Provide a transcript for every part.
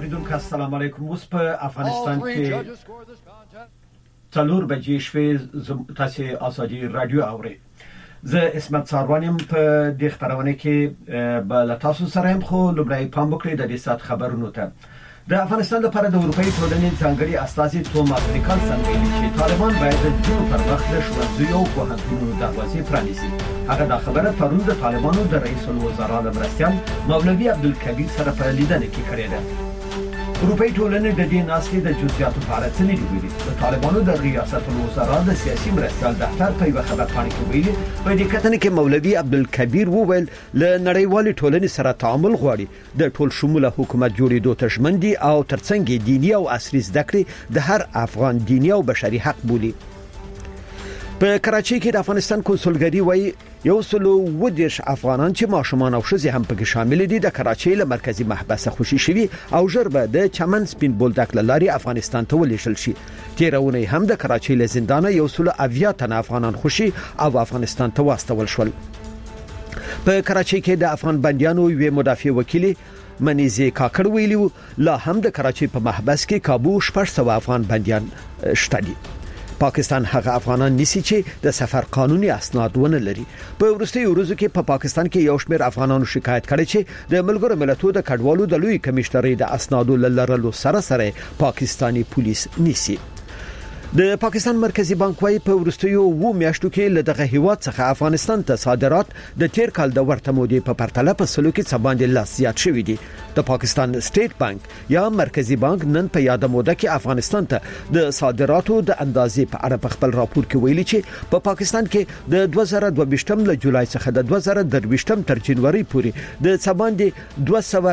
اوریدونکو السلام علیکم. اوس په افغانستان کې 4 بجې شوې. تاسو ازادي رادیو اورئ. زه اسمت ساروانیم په دې خبرونه کې بل تاسو سره هم خو لومړی پام وکړئ د دې سات خبرونو ته. د افغانستان لپاره د اروپאי ټولنې ځانګړي استازي توماس نیکلسن ویلي چې طالبان باید د جنوب پر مخ د ښوونځیو او پوهنتونونو دروازې پرانیزي. هغه دا خبره پرون د طالبانو د رئیس الوزرا مرستیال مولوي عبدالکبیر سره په لیدنه کې کړې ده. اروپאי ټولنې د دې ناستې د جزئیاتو په اړه څه نه ویلي. د طالبانو د ریاست الوزرا د سیاسي مرستیال دفتر په یو خبرپاڼه کې ویلي په دې کتنه کې مولوي عبدالکبیر وویل له نړیوال ټولنې سره تعامل غواړي، د ټول شموله حکومت جوړېدو ته ژمن دي او ترڅنګ دینی او عصري زده کړې د هر افغان دینی او بشري حق بولي. په کراچۍ کې د افغانستان کنسولګری وایي 110 افغانان چې ماشومان او ښځې هم پکې شامل دي د کراچۍ له مرکزی محبس خوشي شوي او ژر به د چمن سپین بولدک لاري افغانستان ته ولېږل شي. تیرونه هم د کراچۍ له زندانه 180 تن افغانان خوشي او افغانستان ته واستول شول. په کراچۍ کې د افغان بنديانو یو مدافع وکیل منیزه کاکړ ویلو لا هم د کراچۍ په محبس کې کابو 600 افغان بنديان شته دي. پاکستان هغه افغانان نسی چې د سفر قانوني اسناد ونه لري. په ورستي ورځو کې په پاکستان کې یو شمېر افغانانو شکایت کړی چې د ملګرو ملتونو د کډوالو د لوی کمشنري د اسنادو لرلو سره پاکستانی پولیس نسی. د پاکستان مرکزی بانک وايي په ورستیو و میاشتو کې له دغه هیواد څخه افغانستان ته صادرات د تیر کال د ورته مودې په پرتله په سلو کې څه باندې لاس زیات شوي دي. د پاکستان سټیټ بانک یا مرکزی بانک نن په یاد موده کې افغانستان ته د صادراتو د اندازې په اړه په خپل راپور کې ویلي چې په پاکستان کې د 2022 له جولای څخه د 2023 تر جنوري پورې د څه باندې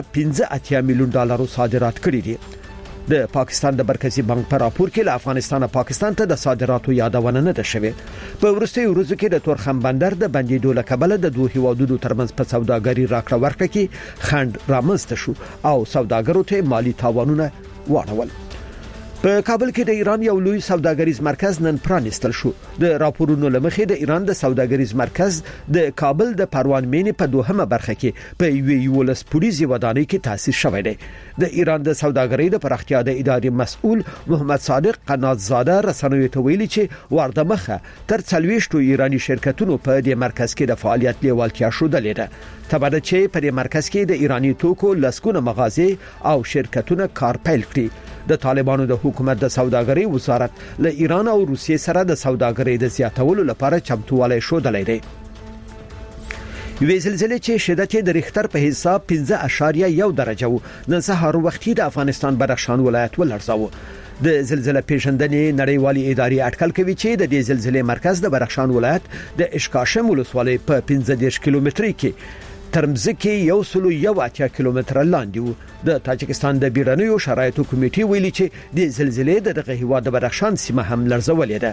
215 میلیون ډالر صادرات کړي دي. د پاکستان د مرکزی بانک په راپور کې له افغانستان پاکستان ته د صادراتو یادونه نه ده شوې. په ورستي ورځو کې د تورخم بندر د بندیدو له کبله د دوه هیوادونو ترمنځ په سوداګري راکړه ورکړه کې خند رامنځته شو او سوداګرو ته مالی تاوانونه واړول. په کابل کې د ایران یو لوی سوداګریز مرکز نن پرانیستل شو. د راپورونو لمخې د ایران د سوداګریز مرکز د کابل د پروان مینې په دوهمه برخه کې په یو ولس پولیسي ودانۍ کې تاسیس شوی دی. د ایران د سوداګرۍ د پراختیا د ادارې مسؤل محمد صادق قناتزاده رسنیو ته ویلي چې ورده مخه تر 40 ایرانی شرکتونو په دې مرکز کې د فعالیت لیوالتیا شودلې ده. تبعد چې په دې مرکز کې د ایرانی توکو لسکونه مغازې او شرکتونه کار پیل کړي. د طالبانو د حکومت د سوداګرۍ وزارت له ایران او روسیې سره د سوداګرۍ د زیاتولو لپاره چمتووالی شودلې دی. یوې زلزلې چې شدت یې د ریختر په حساب 5.1 درجه و نن سهار وختي د افغانستان بدخشان ولایت ولړزاوه. د زلزلې پیژندنې نړیوالي ادارې اټکل کوي چې د دې زلزلې مرکز د بدخشان ولایت د اشکاشم ولسوالۍ په 15 کیلومتري کې ترمزکی 180 کیلومتر لاندې وو. د تاجکستان د بیرنیو شرایطو کمیټې ویلي چې د زلزلې دغه هیواد د بدخشان سیمه هم لړزولې ده.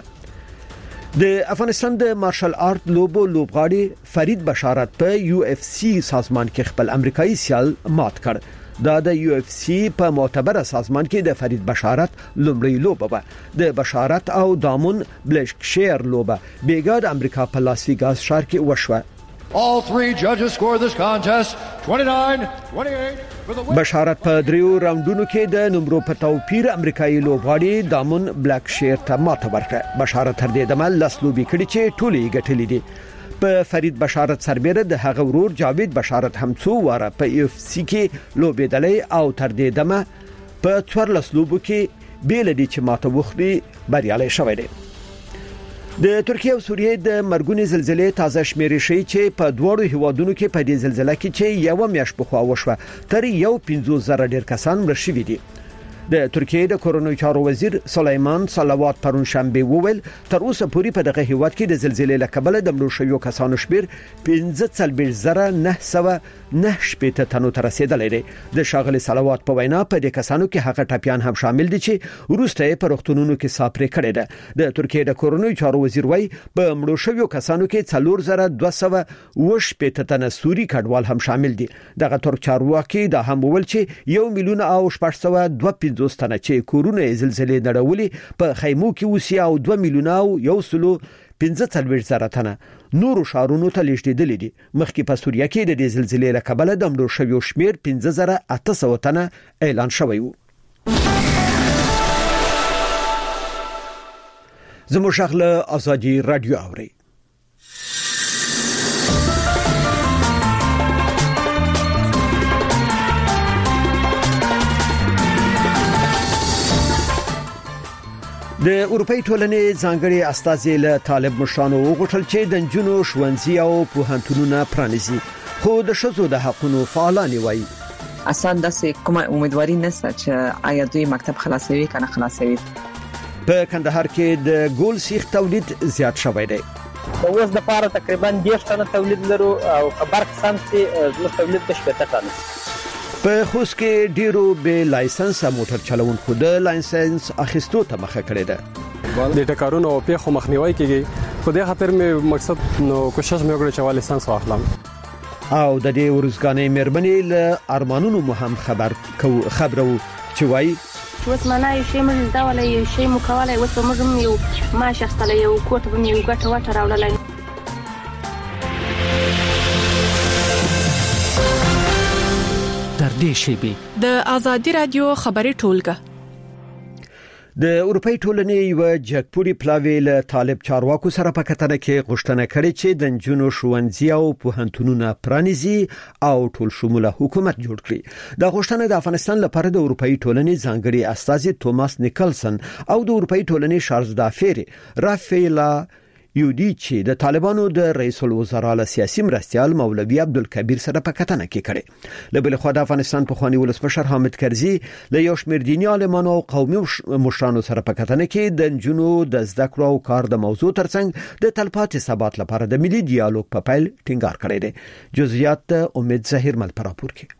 د افغانستان د مارشل آرت لوبو لوبغاړي فرید بشارت په UFC سازمان کې خپل امریکایي سیال مات کړ. دا د UFC په معتبره سازمان کې د فرید بشارت لومړی لوبه و. د بشارت او دامون بلشکشیر لوبه بیګا د امریکا په لاس ویګاس ښار کې وشوه. All three judges scored this contest 29-28 for the win. بشارت په دریو راوندونو کې د نمبرو په توپیر امریکایي لوبغاړي دامون بلک شیر ته ماته ورکړه. بشارت تر دې دمه لسلوبي کړي چې ټولې ګټلې دي. په فرید بشارت سربېره د هغه ورور جاوید بشارت هم څو واره په UFC کې لوبېدلې او تر دې دمه په 14 لوبو کې بیل دي چې ماته وخوري بریالي شوی دی. د ترکیه او سوریه د مرګونی زلزلې تازه شمیرې شي چې په دوړو هیوادونو کې په دې زلزلې کې چې یو میاشت بخوا وشوه تر 15,000 ډیر کسان مړ شوي دي. د ترکیه د کورونو چارو وزیر سلیمان صلوات پرون شنبه وویل تر اوسه پورې په دغه هیواد کې د زلزلې له کبله د مړو شویو کسانو شمیر 15,909 تنو ته رسیدلی دی. د شاغلي صلوات په وینا په دې کسانو کې هغه ټپيان هم شامل دي چې وروسته په روغتونونو کې ساپرې کړي ده. د ترکیه د کورونو چارو وزیر وایي په مړو شویو کسانو کې 4,220 تنه سوري کډوال هم شامل دي. دغه ترک چارواکي دا هم وویل چې 1,722 تنه چې کورونه زلزلې نړولې په خیمو کې اوسي او 2,115 15,000 تنه نورو شهرونو ته لیږدېدلي دي. مخکې په سوریه کې د دې زلزلې له کبله د مړو شویو شمیر 15,800 تنه اعلان شوی و. زموږ شغله ازادي رادیو اوري. د اروپای ټولنې ځانګړي استازي له طالب مشرانو وغوښتل چې د نجونو ښوونځي او پوهنتونونه پرانیزي، خو د ښځو د حقوقو فعالان وایي اسان داسې کومه امیدواري نشته چې آیا دوی مکتب خلاصوي کنه خلاصوي. په کندهار کې د ګول سیخ تولید زیات شوی دی. اوس د پاره تقریبا 10 ټنه تولید لرو او برق سمسي زموږ تولید د 7 ټنه. په خوست کې ډیرو به لایسنس موټر چلوونکو د لایسنس اخیستو ته مخه کړې ده. د ټکرونو او پیښو مخنیوي کیږي، خو د خاطر مې مقصد نو کوشش مې وکړ چې لایسنس واخلم. او د دې ورزګانې مېرمنې له ارمانونو مو هم خبرو چې وایي اوس معنی یو شی موږ دا ولې یو شی مو کولای اوس موږ یو ما شخصله یو کوټ به یو ګټه وټه راوړلای. تر دې شیبې د ازادي رادیو خبري ټولګه د اروپای ټولنې یو جګپوري پلاوی له طالب چارواکو سره په کتنه کې غوښتنه کړې چې د نجونو ښوونځي او پوهنتونونه پرانیزي او ټول شموله حکومت جوړ کړي. دا غوښتنه د افغانستان لپاره د اروپای ټولنې ځانګړي استازي توماس نیکلسن او د اروپای ټولنې شارلز دافیر رافیلا یودی چې د طالبانو د رئیس الوزرا له سیاسي مرستيال مولوي عبدالکبیر سره په کتنه کې کړي. له بل خوا د افغانستان په خواني ولسمشر حامد کرزي له یو شمېر دیني عالمانو او قومي مشرانو سره په کتنه کې د نجونو د زده کړو او کار د موضوع ترڅنګ د تلپاتې ثبات لپاره د ملي ډیالوګ په پیل ټینګار کړی دی. جزئیات امید ظاهر مل پراپور کې.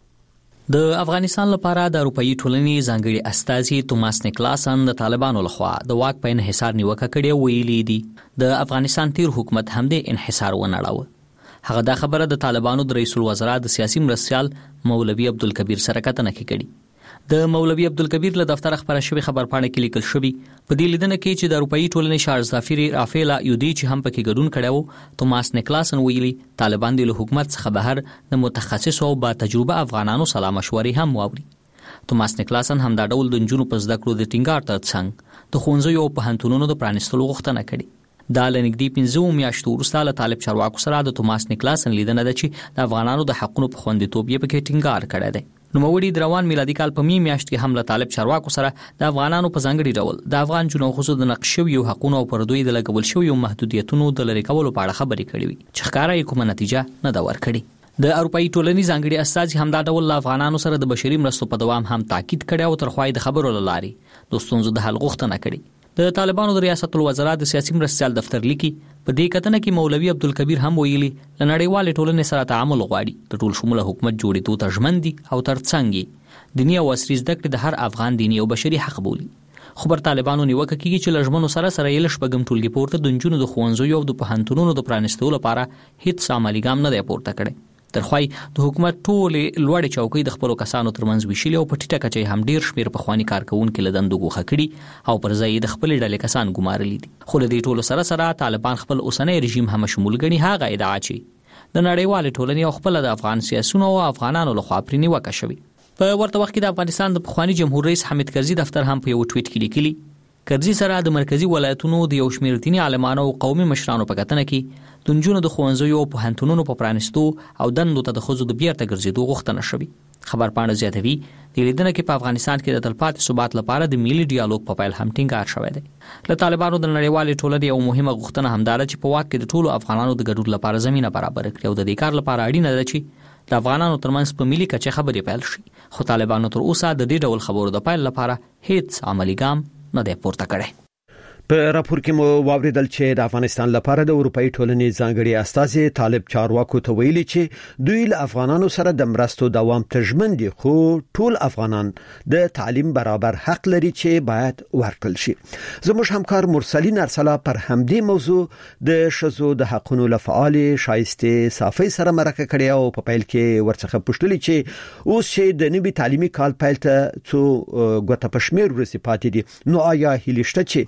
د افغانستان لپاره د اروپאי ټولنې ځانګړي استازي توماس نیکلاسن د طالبانو لخوا د واک په انحصار نیوکه کړې ویلي دي د افغانستان تیر حکومت هم د انحصار ونړاوه. هغه دا خبره د طالبانو د رئیس الوزرا د سیاسي مرستيال مولوي عبدالکبیر سره کتنه کړي. د مولوي عبدالکبیر له دفتر خبره شوی خبرپاڼه کې لیکل شوی په دې لیدنه کې چې د اروپאי ټولنې شارلز دافیر رافیلا یودی چې هم پکې ګډون کړو توماس نیکلاسن ویلي طالبان د حکومت څخه بهر د متخصص او با تجربه افغانانو سره مشورې هم واوري. توماس نیکلاسن هم دا ډول د نجونو په زده کړو د ټینګار ترڅنګ د ښوونځیو او پوهنتونونو د پرانیستلو غوښتنه کړې. دا لنګدي 15 میاشتو وروسته له طالب چارواکو سره د توماس نیکلاسن لیدنه ده چې د افغانانو د حقوقو په خوندیتوب یې پکې ټینګار کړی دی. نوموړي د روان میلادي کال په میاشت کې هم له طالب چارواکو سره د افغانانو په ځانګړي ډول د افغان جنو خصوص د نقشوي حقوقو او پردوی د لګول شوی محدودیتونو د لری کولو په اړه خبرې کړې وي چې ښکارا یې کومه نتیجه نه دا ورکړي. د اروپאי ټولنې ځانګړي استازي هم دا ډول افغانانو سره د بشري مرستو په دوام هم تاکید کړی او تر خوای د خبرو لاري د ستونزو د حل غوښتنه کړې. د طالبانو د ریاست الوزرا د سیاسي مرستيال دفتر لیکي په دې کتنه کې مولوي عبدالکبیر هم ویلي لنړیوال ټولنې سره تعامل غواړي د ټول شموله حکومت جوړېدو ته ژمن دي او ترڅنګ دینی او عصري زده کړې د هر افغان دینی او بشري حق بولي. خبر طالبانو نیوکه کوي چې لژمنو سره یې لشبګم ټولګي پورته د نجونو د ښوونځیو او د پوهنتونونو د پرانیستلو لپاره هیڅ عملي ګام نه دی پورته کړی. ترخوای د حکومت ټولې لوړې چوکۍ د خپل کسانو ترمنځ ویشلې او په ټیټه کچې هم ډیر شمیر په خواني کارکونکو له دندو غوښه کړي او پر ځای د خپل ډلې کسان ګمارلي دي. خو د دې ټولو سره طالبان خپل اوسنۍ رژیم هم شمول غني هغه ادعا چې د نړیوال ټولنې او خپل د افغان سیاسيونو او افغانانو لخوا پرې نیوکه شوی. په ورته وخت کې د افغانستان د پخوانی جمهور رئیس حامد کرزي دفتر هم په یو ټویټ کې لیکلي کرزي سره د مرکزی ولایتونو د یو شمېر دیني عالمانو او قومي مشرانو په کتنه کې د نجونو د ښوونځیو او پوهنتونونو په پرانیستو او دندو ته د ښځو د بیرته ګرځېدو غوښتنه شوې. خبرپاڼه زیاتوي د لیدنه کې په افغانستان کې د تلپاتې ثبات لپاره د ملي ډیالوګ په پیل هم ټینګار شوی دی. له طالبانو د نړیوالې ټولنې یو مهمه غوښتنه هم دا ده چې په واک کې د ټولو افغانانو د ګډون لپاره زمينه برابر کړي او د دې کار لپاره اړینه ده چې د افغانانو ترمنځ په ملي کچه خبرې پیل شي. خو طالبانو تر اوسه د دې ډول خبرو د پیل لپاره هیڅ عملی ګام نه دی پورته کړی. په راپور کې مو واوریدل چې د افغانستان لپاره د اروپאי ټولنې ځانګړي استازي طالب چارواکو ته ویلي چې دوی له افغانانو سره د مرستو دوام تضمین دي، خو ټول افغانان د تعلیم برابر حق لري چې باید ورکړل شي. زموږ همکار مرسلین ارسلا پر همدې موضوع د شذو د حقونو لفعال شایسته صافي سره مرکه کړې او په پیل کې ورڅخه پوښتلې چې اوس چې د نوي تعلیمي کال پیل ته څو غوته پښمیر ورسې پاتې دي، نو آیا هیلشته چې طالب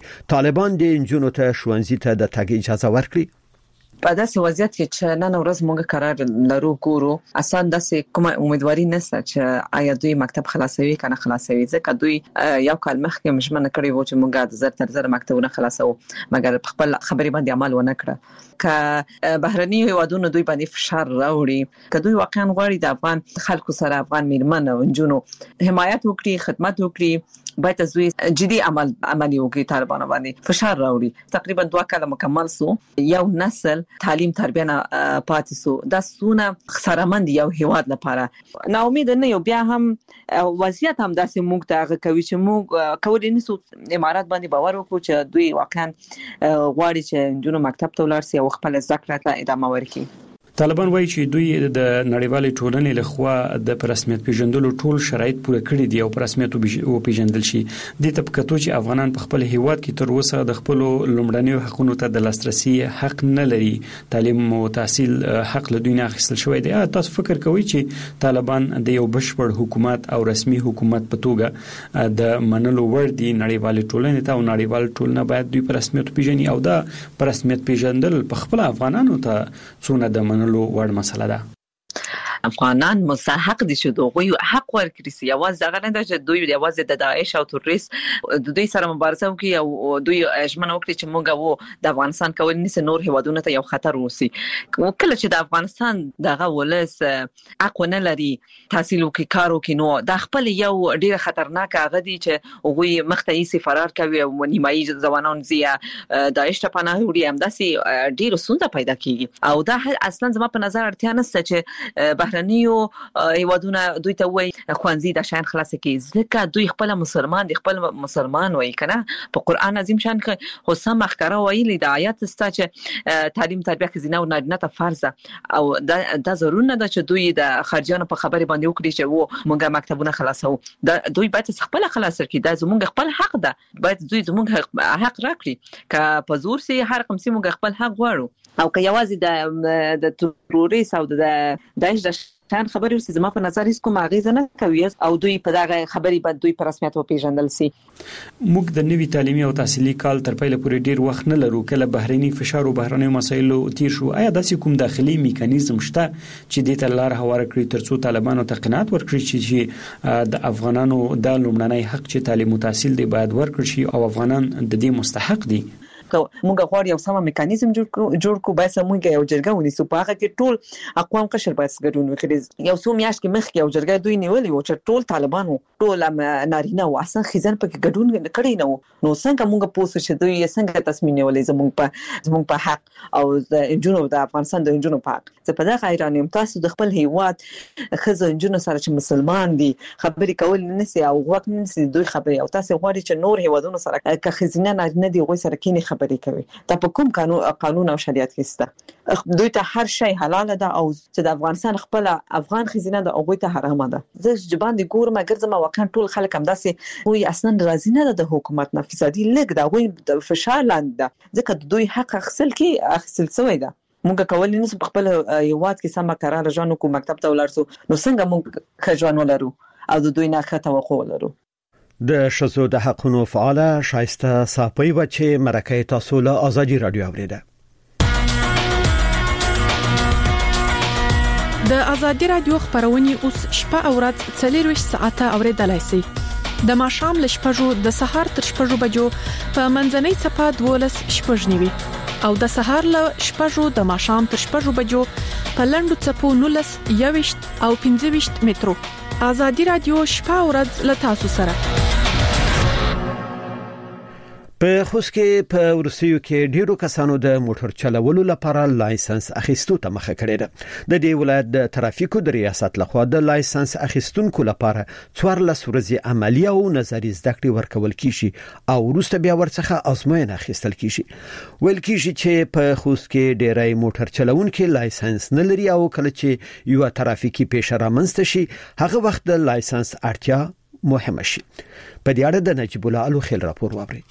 طالبان د انجونو ته ښوونځي ته د تګ اجازه ورکړي؟ په داسې وضعیت کې چې نن ورځ موږ قرار لرو ګورو اسان داسې کومه امیدواري نشته چې آیا دوی مکتب خلاصوي کنه خلاصوي، ځکه دوی یو کال مخکې مشمنه کړی و چې موږ د زر تر زر مکتبونه خلاصو، مګر خپل خبرې باندې عمل ونه کړ. که بهرني هیوادونو دوی باندې فشار راوړي، که دوی واقعا غواړي د افغان خلکو سره افغان میرمن او جنونو حمایت وکړي، خدمت وکړي، باید از دوی جدي عملی وکړي، طالبان باندې فشار راوړي. تقریبا 2 کال مکمل سو، یو نسل تعلیم تربیه نه پاتې سو، دا سونه خسارمند یو هیواد لپاره. نا امید نه یو بیا هم وضعیت هم داسې موږ ته هغه کوي چې موږ کولای نسو امارات باندې باور وکړو چې دوی واقعا غواړي چې جنونو مکتب ته ولاړ شي او خپل زده کړه ته ادامه ورکړي. طالبان وایي چې دوی د نړیوالې ټولنې لخوا د رسمیت پیژندلو ټول شرایط پوره کړي دي او رسمیت پیژندل شي. د تپکتو چې افغانان په خپل هیواد کې تر اوسه د خپل لومړنیو حقوقو ته د لاسرسي حق نه لري، تعلیم او تحصیل حق له دوی نه اخیستل شوی دی. تاسو فکر کوئ چې طالبان د یو بشپړ حکومت او رسمي حکومت په توګه د منلو وړ دي نړیوالې ټولنې ته، او نړیوال ټولنه باید دوی په رسمیت پیژني او دا په رسمیت پیژندل په خپل افغانانو ته څونه د منلو وړ مسله ده؟ افغانان مستحق دي چې دوی حق ورکړي سي. یوازې هغه نه ده چې دوی یوازې د داعش او تروریست د دوی سره مبارزه وکړي او دوی ژمنه وکړي چې موږ د افغانستان کول نس نور هیوادونو ته یو خطر وسی. کله چې د افغانستان دغه ولس حق نه لري تحصیل وکړي، کار وکړي، نو د خپل یو ډیر خطرناک هغه دي چې وګوي مختایي فرار کوي او نیمایي ځوانان زیه داعش ته پناه وړي، همداسي ډیر ستونزه پیدا کیږي. او دا اصلا زما په نظر اړتیا نشته چې بهرنیو هیوادونه دوی ته وایي خوانزي د شان خلاص کی، ځکه دوی خپل مسلمان دي، خپل مسلمان وایي کنه په قران عظیم شان کې خو سم مخکره وایي د آیات ستا چې تعلیم تربیه خزینه او نارینه ته فرض او دا ضروري نه ده چې دوی د خارجيانو په خبره باندې وکړي چې وو موږ مکتبونه خلاصو. دوی باید خپل خلاص کړي، دا زموږ خپل حق ده، باید دوی زموږ حق راکړي. که په زور سي هر کوم سي موږ خپل حق غواړو، او که یوازې د تروریست او د داعش د شان خبرې ورسې زما په نظر هیڅ کوم اغیزه نه کوي او دوی په دغه خبرې باندې دوی په رسمیت وپیژندل سي. موږ د نوي تعلیمي او تحصیلي کال تر پیله پورې ډیر وخت نه لرو، کله بهرني فشار او بهرني مسایلو تیر شو. آیا داسې کوم داخلي میکانیزم شته چې د تلار هواره کړی ترڅو طالبانو ته قناعت ورکړي چې د افغانانو د لومړنۍ حق چې تعلیم او تحصیل دی باید ورکړي شي او افغانان د دې مستحق دي؟ موږ غواړو یو سم میکانیزم جوړ کو، باید موږ یو جرګه ونیسو، په هغه کې ټول اقوام قشر باید ګډون وکړي. یو څو میاشتې مخکې یو جرګه دوی نیولې و چې ټول طالبانو ټول نارینه او اصلا خزن پکې ګډون کړی نه و. نو څنګه موږ پوسو چې دوی څنګه تصمیم نیولې زموږ په حق او د انجونو د افغانستان د انجونو په حق. زه په دغه ایران یم، تاسو د خپل هیواد خزو انجونو سره چې مسلمان دي خبرې کول نه سي او وخت نه سي دوی خبرې، او تاسو غواړئ چې نور هیوادونو سره که خزینه نارینه دي غوي سره کینی خبرې کوي. دا په کوم قانون او شریعت کې سته؟ دوی ته هر شی حلال ده او چې د افغانستان خپل افغان خزینه ده او غوي ته حرام ده. زه جبان دي ګورم اگر زما واقعا ټول خلک هم داسې وي اصلا راضي نه ده د حکومت نه، فسادي لګ ده، غوي د فشار لاندې ده، ځکه دوی حق اخیستل شوی ده. موږ کولای نشو په خپل هیواد کې سم قرار ژوند کو مکتب ته ولرسو، نو څنګه موږ خجوان ولرو او د دوی نه خطا توقع ولرو؟ د شذو د حقونو فعاله شایسته صاحبي و چې مرکه تاسو له ازادي رادیو اوریده. د ازادي رادیو خبرونه اوس شپه او ورځ 24 ساعته اوریدلای شئ. د ماښام ل شپږو د سهار تر شپږو بجو په منځنۍ صفه 12 شپږنیوي او د سهار ل شپږو د ماښام تر شپږو بجو په لندو صفو 19 21 او 25 مترو. ازادي رادیو شپه او ورځ ل تاسو سره. په خوست کې په ورسیو کې ډیرو کسانو د موټر چلولو لپاره لایسنس اخیستو ته مخه کړې ده. د دې ولایت د ترافیکو د ریاست لخوا د لایسنس اخیستونکو لپاره 14 ورځې عملی او نظری زده کړې ورکول کیږي او وروسته بیا ورڅخه ازموینه اخیستل کیږي. ویل کیږي چې په خوست کې ډیری موټر چلونکو لایسنس نه لري او کله چې یو ترافیکي پیښه رامنځته شي هغه وخت د لایسنس اړتیا مهمه شي. په دې اړه د نجیب الله الو خیل راپور واوري.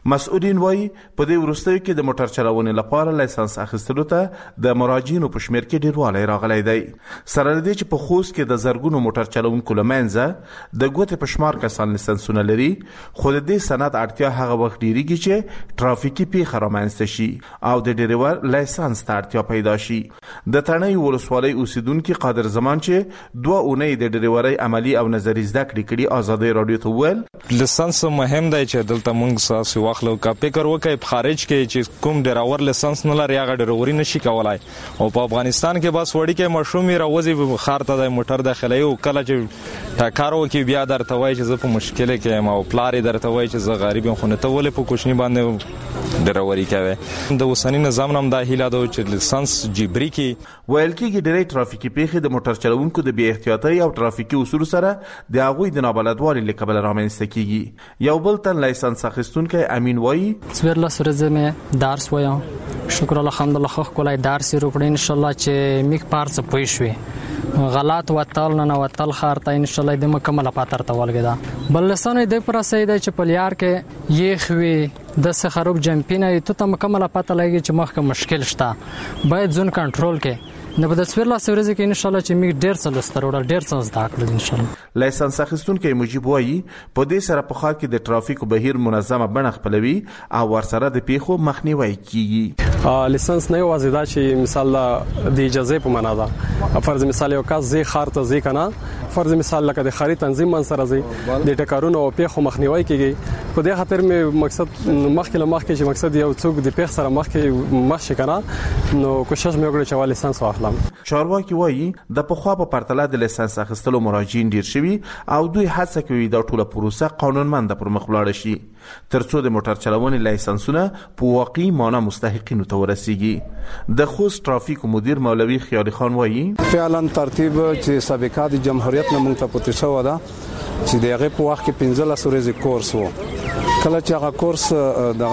مسؤلین وایي په دې وروستیو کې د موټر چلونې لپاره لایسنس اخیستلو ته د مراجعینو په شمېر کې ډېروالی راغلی دی. سره له دې چې په خوست کې د زرګونو موټر چلونکو له منځه د ګوتې په شمار کسان لایسنسونه لري، خو د دې سند اړتیا هغه وخت ډېرېږي چې ټرافیکي پیښه رامنځته شي او د ډریور لایسنس ته اړتیا پیدا شي. د تڼۍ ولسوالۍ اوسیدونکي قادر زمان چې 2 اونۍ د ډریورۍ عملی او نظري زده کړې کړي ازادۍ رادیو ته وویل لایسنس مهم دی چې دلته موږ ساسي واخلو. کا فکر وکړي په خارج کې چې کوم ډریور لایسنس نه لري هغه ډریوري نشي کولای، او په افغانستان کې بس وړي کې مشرومي راوځي خار ته د موټر داخلي او کله چې ټکر وکي بیا درته وایي چې زه په مشکل کې یم او پلار درته وایي چې زه غریب یم، خو نه ته ولې په کوچنی باندې ډریوري کوي. د اوسنی نظام نم دا هیله ده چې لایسنس جبري کې ویل کېږي ډېری ټرافیکي پیښې د موټر چلوونکو د بې احتیاطۍ او ټرافیکي اصولو سره د هغوی د نابلدوالي له کبله رامنځته کېږي. یو بل تن لایسنس اخیستونکی امین وایي څوارلس ورځې مې درس وایم، شکر الحمدلله ښه ښکلی درس یې وکړی انشاءالله چې میک پار څه پوه شوې غلط وتل نه وتل ښار ته انشاءالله د مکمله پاتر ته ولګېده. بل لسانو د پر اساس دی چې په لیار کې یخ وي د څه خراب جمپینه ته مکمله پته لګي چې مخکې مشکل شته، باید ځون کنټرول کې نه په د څوارلس ورځې کې انشاءالله چې میک ډېر څه لوستل وړل ډېر څه زده کړل انشاءالله. لایسنس اخیستونکی مجیب وایي په دې سره په ښار کې د ټرافیکو بهیر منظمه بڼه خپلوي او ورسره د پیښو مخنیوی کیږي. لایسنس نه یوازې دا چې مثال د اجازه په معنا ده، فرض مثال یو کس زی خار ته زی کنه، فرض مثال لکه د خاري تنظیم من سره زی د ټکرونو او پیښو مخنیوی کیږي. په دې خاطر مې مقصد مخکې چې مقصد یو څوک د پیښ سره مخکې مخ شي کنه، نو کوشش مې وکړ چې لایسنس واخلم. چارواکي وایي د پخوا په پرتله د لایسنس اخیستلو مراجعین ډیر شوي او دوی هڅه کوي دا ټوله پروسه قانونمند پر مخ ولاړ شي ترڅو د موټر چلونې لایسنسونه په واقعي معنی مستحقینو ته ورسیږي. د خوست ټرافیک مدیر مولوي خیالي خان وایي فعلا ترتیب چې سابقه د جمهوریت نه مونږ ته پته شو ده چې دغه په وخت کې 15 ورځې کورس وو. کله چې هغه کورس د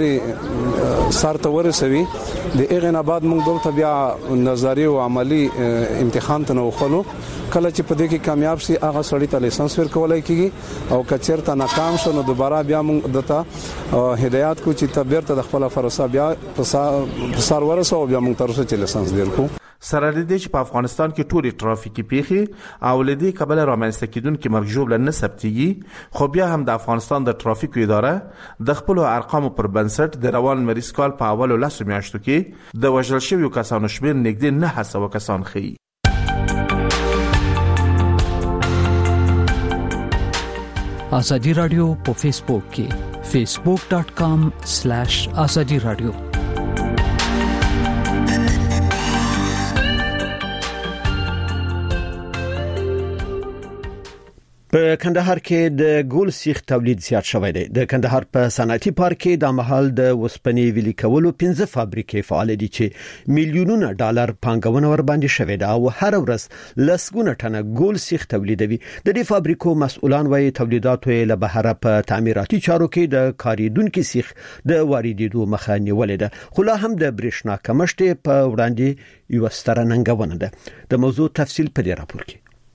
عملګری سر ته ورسوي د هغه نه بعد موږ دلته بیا نظری او عملی امتحان ته وخلو. کله چې په دې کې کامیاب شي هغه سړی ته لایسنس ورکولای کیږي او کچیر ته ناکام شو نو دوباره بیا موږ دته هدایت کو چې تبیر ته خپل فرصه بیا په سر ورسو بیا موږ ترسه چې لایسنس درکو. سره لدې چې په افغانستان کې ټولې ټرافیکي پیښې او لدې کبل رامنځته کېدونکې مرګ ژوبله نه ثبتېږي، خو بیا هم د افغانستان د ټرافیکو اداره د خپلو ارقامو پر بنسټ د روان مریض کال په اولو 10 میاشتو کې د وژل شویو کسانو شمېر نږدې 9 کسان ښیي. ازادي رادیو په فیسبوک کې facebook.com/azadi radio. په کندهار کې د ګول سیخ تولید زیات شوی دی. د کندهار په صنعتي پارک کې د مهال د وسپنې ویلي کولو 15 فابریکې فعال دي چې میلیونونه ډالر پانګونه ور باندې شوی دی او هر ورځ لسګونه ټنه ګول سیخ تولیدوي. د دې فابریکو مسؤلان وايي تولیداتو له بهره په تعمیراتي چارو کې د کاریدونکو سیخ د واردېدو مخه نیولې ده، خو لا هم د برېښنا کمښت په وړاندې یو ستره ننګونه ده. د موضوع تفصیل په دې راپور کې.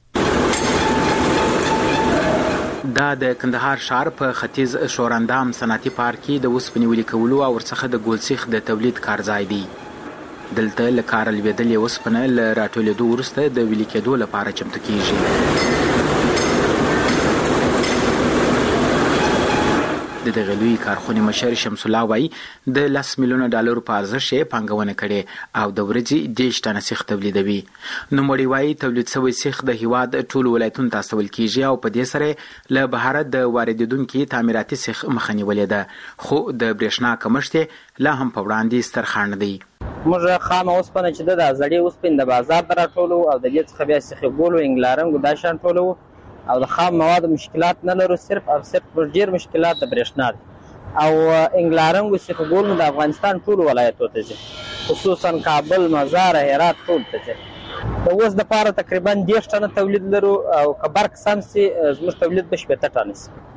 دا د کندهار ښار په ختیځ شوراندام صنعتي پارک کې د وسپنې ویلي کولو او ورڅخه د ګول سیخ د تولید کارځای دی. دلته له کار لوېدلې وسپنه له راټولېدو وروسته د ویلي کېدو لپاره چمتو کیږي. د دغه لوی کارخونې مشر شمس الله وایي د 10 میلیونه ډالر په ارزښت یې پانګونه کړې او د ورځې 10 ټنه سیخ تولیدوي. نوموړي وایي تولید شوی سیخ د هیواد ټول ولایتونو ته استول کیږي او په دې سره له بهر د واردېدونکو تعمیراتي سیخ مخه نیولې ده، خو د برېښنا کمښت لا هم په وړاندې ستر خنډ دی. موږ خامه اوسپنه چې د زړې اوسپنې د بازار ته راټولو او د دې څخه بیا سیخ ګولو انګلارنګ دا شان ټولو او د خام مواد مشکلات نه لرو، صرف او صرف ډېر مشکلات د برېښنا او انګلارنګ سیخ ګول د افغانستان ټول ولایتونو ته ځي، خصوصا کابل، مزار، هرات ټول ته ځي. د اوس د پاره تقریبا 10 ټنه تولید لرو او کبرک سم سي زموږ تولید به 70 ټنه سي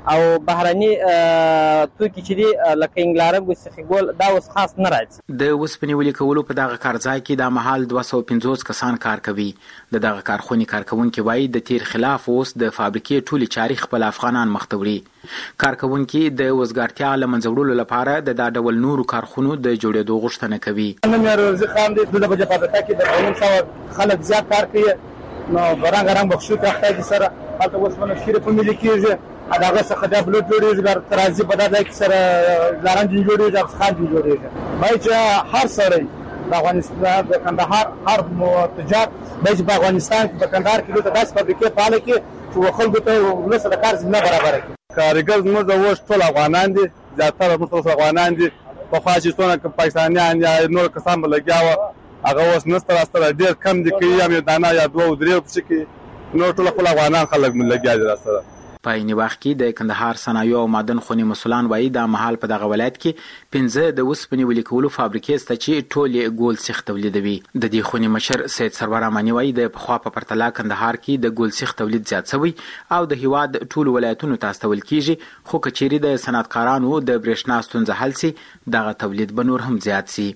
او بهرني توکي چې دي لکه انګلارنګ سیخي ګول دا اوس خاص نه راځي. د وسپنې ولې کولو په دغه کارځای کې د محل 250 کسان کار کوي. دغه کارخونې کارکونکو وایي د تیر خلاف اوس د فابریکې ټولي چاري خپل افغانان مختوري. کارکونکو د وزګارتیا لمنځوړلو لپاره د ډول نورو کارخونو د جوړېدو غوښتنه کوي. نن مې روزي خام دي د بجې فابریکه کې د 500 خلک زیات کار کوي. نو برانګ بخښو ته سره هلته اوس باندې شیر په ملي کېږي هغه څخه د بلوټ جوړېږي ترازی په دغه کې سره لارنج جوړېږي د خان جوړېږي. باید چې هر سره د افغانستان د کندهار هر تجار باید په افغانستان کې په کندهار کې د داس فابریکې فعال کړي چې خلکو ته ولس د کار زمينه برابر کړي. کارګر زموږ د وښ ټول افغانان دي، زیاتره موږ افغانان دي. په خاصه څونه پاکستانیان یا نور کسان بلګیاوه هغه اوس نستر استر ډیر کم دي کې یا دانا یا دوه درې په کې نور ټول خپل افغانان خلک ملګیا دي سره. په عین وخت کې د کندهار صنایع او معدن خونې مسولان وایي د محل په دغه ولایت کې 15 د وسپنې ولیکولو فابریکې سته چې ټول ګول سیخ تولیدوي. د دې خونې مشر سید سرور امانی وایي د پخوا په پرتله کندهار کې د ګول سیخ تولید زیات شوی او د هیواد ټول ولایتونو ته استول کیږي، خو کچېری د صنعتکارانو د برېښنا ستونزه حل سي دغه تولید به نور هم زیات سي.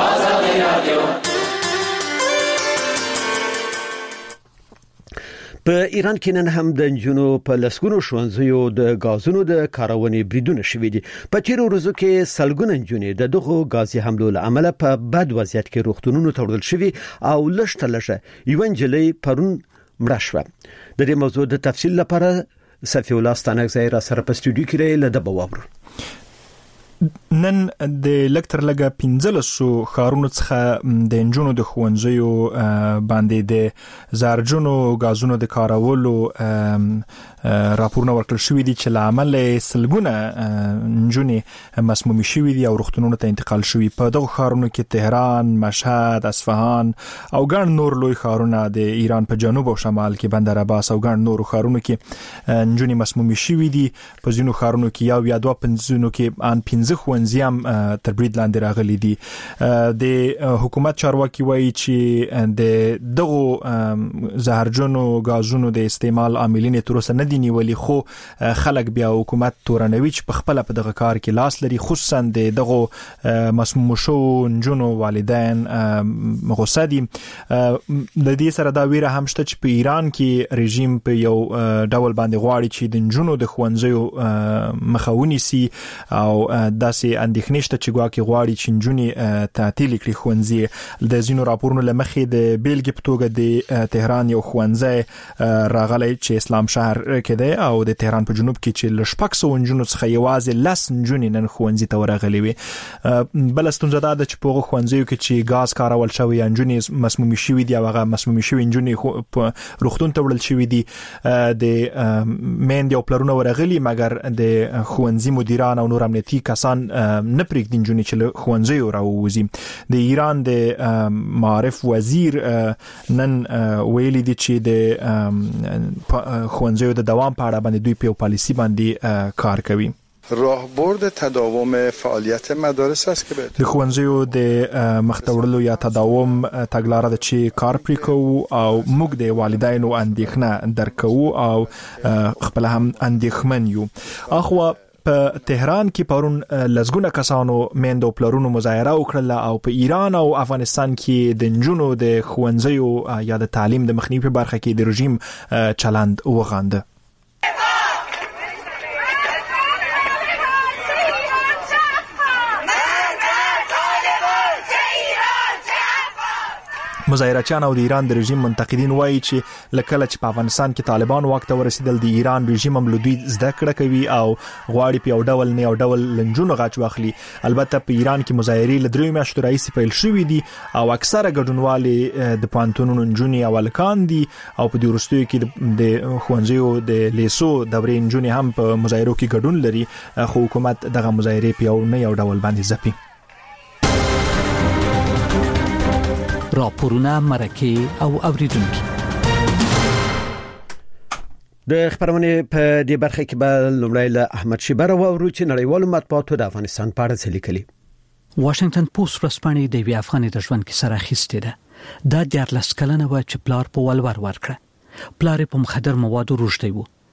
په ایران کې نن هم د انجونو په لسګونو ښوونځیو د غازونو د کارونې بریدونه شوې دي. په تیرو ورځو کې سلګونه انجونې د دغه غازي حملو له امله په بد وضعیت کې روغتونونو ته وړل شوې او لږه یو انجلۍ پرون مړه شوه. د دې موضوع د تفصیل لپاره صفی الله ستانکزی را سره په استودیو کې له دبا وورو. نن د لکتر لګه 15 خارونو څخه د انجونو د خوندزیو باندې د زارجونو غازونو د کارولو راپورونه ورکړل شوې دي چې لامل سلګونه انجونې مسمومي شوې دي او روغتونونو ته انتقال شوې. په دغه خارونو کې تهران، مشهد، اصفهان او ګڼ نور لوی خارونه د ایران په جنوب او شمال کې بندر عباس او ګڼ نور خارونو کې انجونې مسمومي شوې دي. په ځینو خارونو کې یو یا دوه پنځونو کې ان 15 خوندزي هم تر برید لاندې راغلي دي. د حکومت چارواکي وایي چې د دغه زهرجنو غازونو د استعمال عاملین تر اوسه نه دي نیولي، خو خلک بیا حکومت تورنوي چې په خپل په دغه کار کې لاس لري، خصوصا د دغه مسموم شو انجونو والدین غوسه دي. د دې سره دا ویره هم شته چې په ایران کې رژیم په یو ډول باندې غواړي چې د انجونو د خوندزیو مخاوني سي او داسې اندېښنې شته چې ګواکې غواړي چې انجونې تعطیل کړي ښوونځي. د ځینو راپورونو له مخې د بیلګې په توګه د تهران یو ښوونځی راغلی چې اسلام شهر کې دی او د تهران په جنوب کې چې له 600 انجونو څخه یوازې 10 انجونې نن ښوونځي ته ورغلي وي. بل ستونزه دا ده چې په هغو ښوونځیو کې چې غاز کارول شوی انجونې مسمومي شوي دي او هغه مسمومي شوي انجونې په روغتون ته وړل شوي دي. د میندې او پلرونه ورغلي مګر د ښوونځي مدیران او نور امنیتي کسان نه پرېږدي انجونې چې له ښوونځیو راووځي. د ایران د معارف وزیر نن ویلي دي چې د ښوونځیو د دوام په اړه باندې دوی په پالیسي باندې کار کوي. راهبرد تداوم فعالیت مدارس است که د ښوونځیو د مختورلو یا تداوم تګلاره د چې کار پرې کوو او موږ د والدینو اندېښنه درکو او خپل هم اندېښمن یو. اخوا په تهران کې پرون لزګونه کسانو میندو پلرونو مظاهره وکړه او په ایران او افغانستان کې د انجونو د ښوونځیو یا د تعلیم د مخنیوي په برخه کې د رژیم چلند وغانده. مظاهرچیان او د ایران د رژیم منتقدین وایي چې لکه چې په افغانستان کې طالبان واک ته ورسېدل د ایران رژیم هم له دوی زده کړه کوي او غواړي په یو ډول نه یو ډول لنجونو غاچ واخلي. البته په ایران کې مظاهرې له 3 میاشتو راهیسې پیل شوې دي او اکثره ګډونوالې د پوهنتونونو نجونې او هلکان دي او په دې وروستیو کې د ښوونځیو د لیسو دورې نجونې هم په مظاهرو کې ګډون لري، خو حکومت دغه مظاهرې په یو نه یو ډول باندې ځپي. راپورونه مرکه او اوریدونکو د خبرونه په دې برخه کې به لومړی له احمد شیبر او ورو چې نړیوالو مطبوعاتو د افغانستان په اړه څه لیکلي. واشنگټن پوسټ ورځپاڼې د وی افغاني د ژوند کې سره اخیستې ده. دا 14 کلنه و چې پلار په ولور ورکړه. پلار په مخدر موادو روږدی و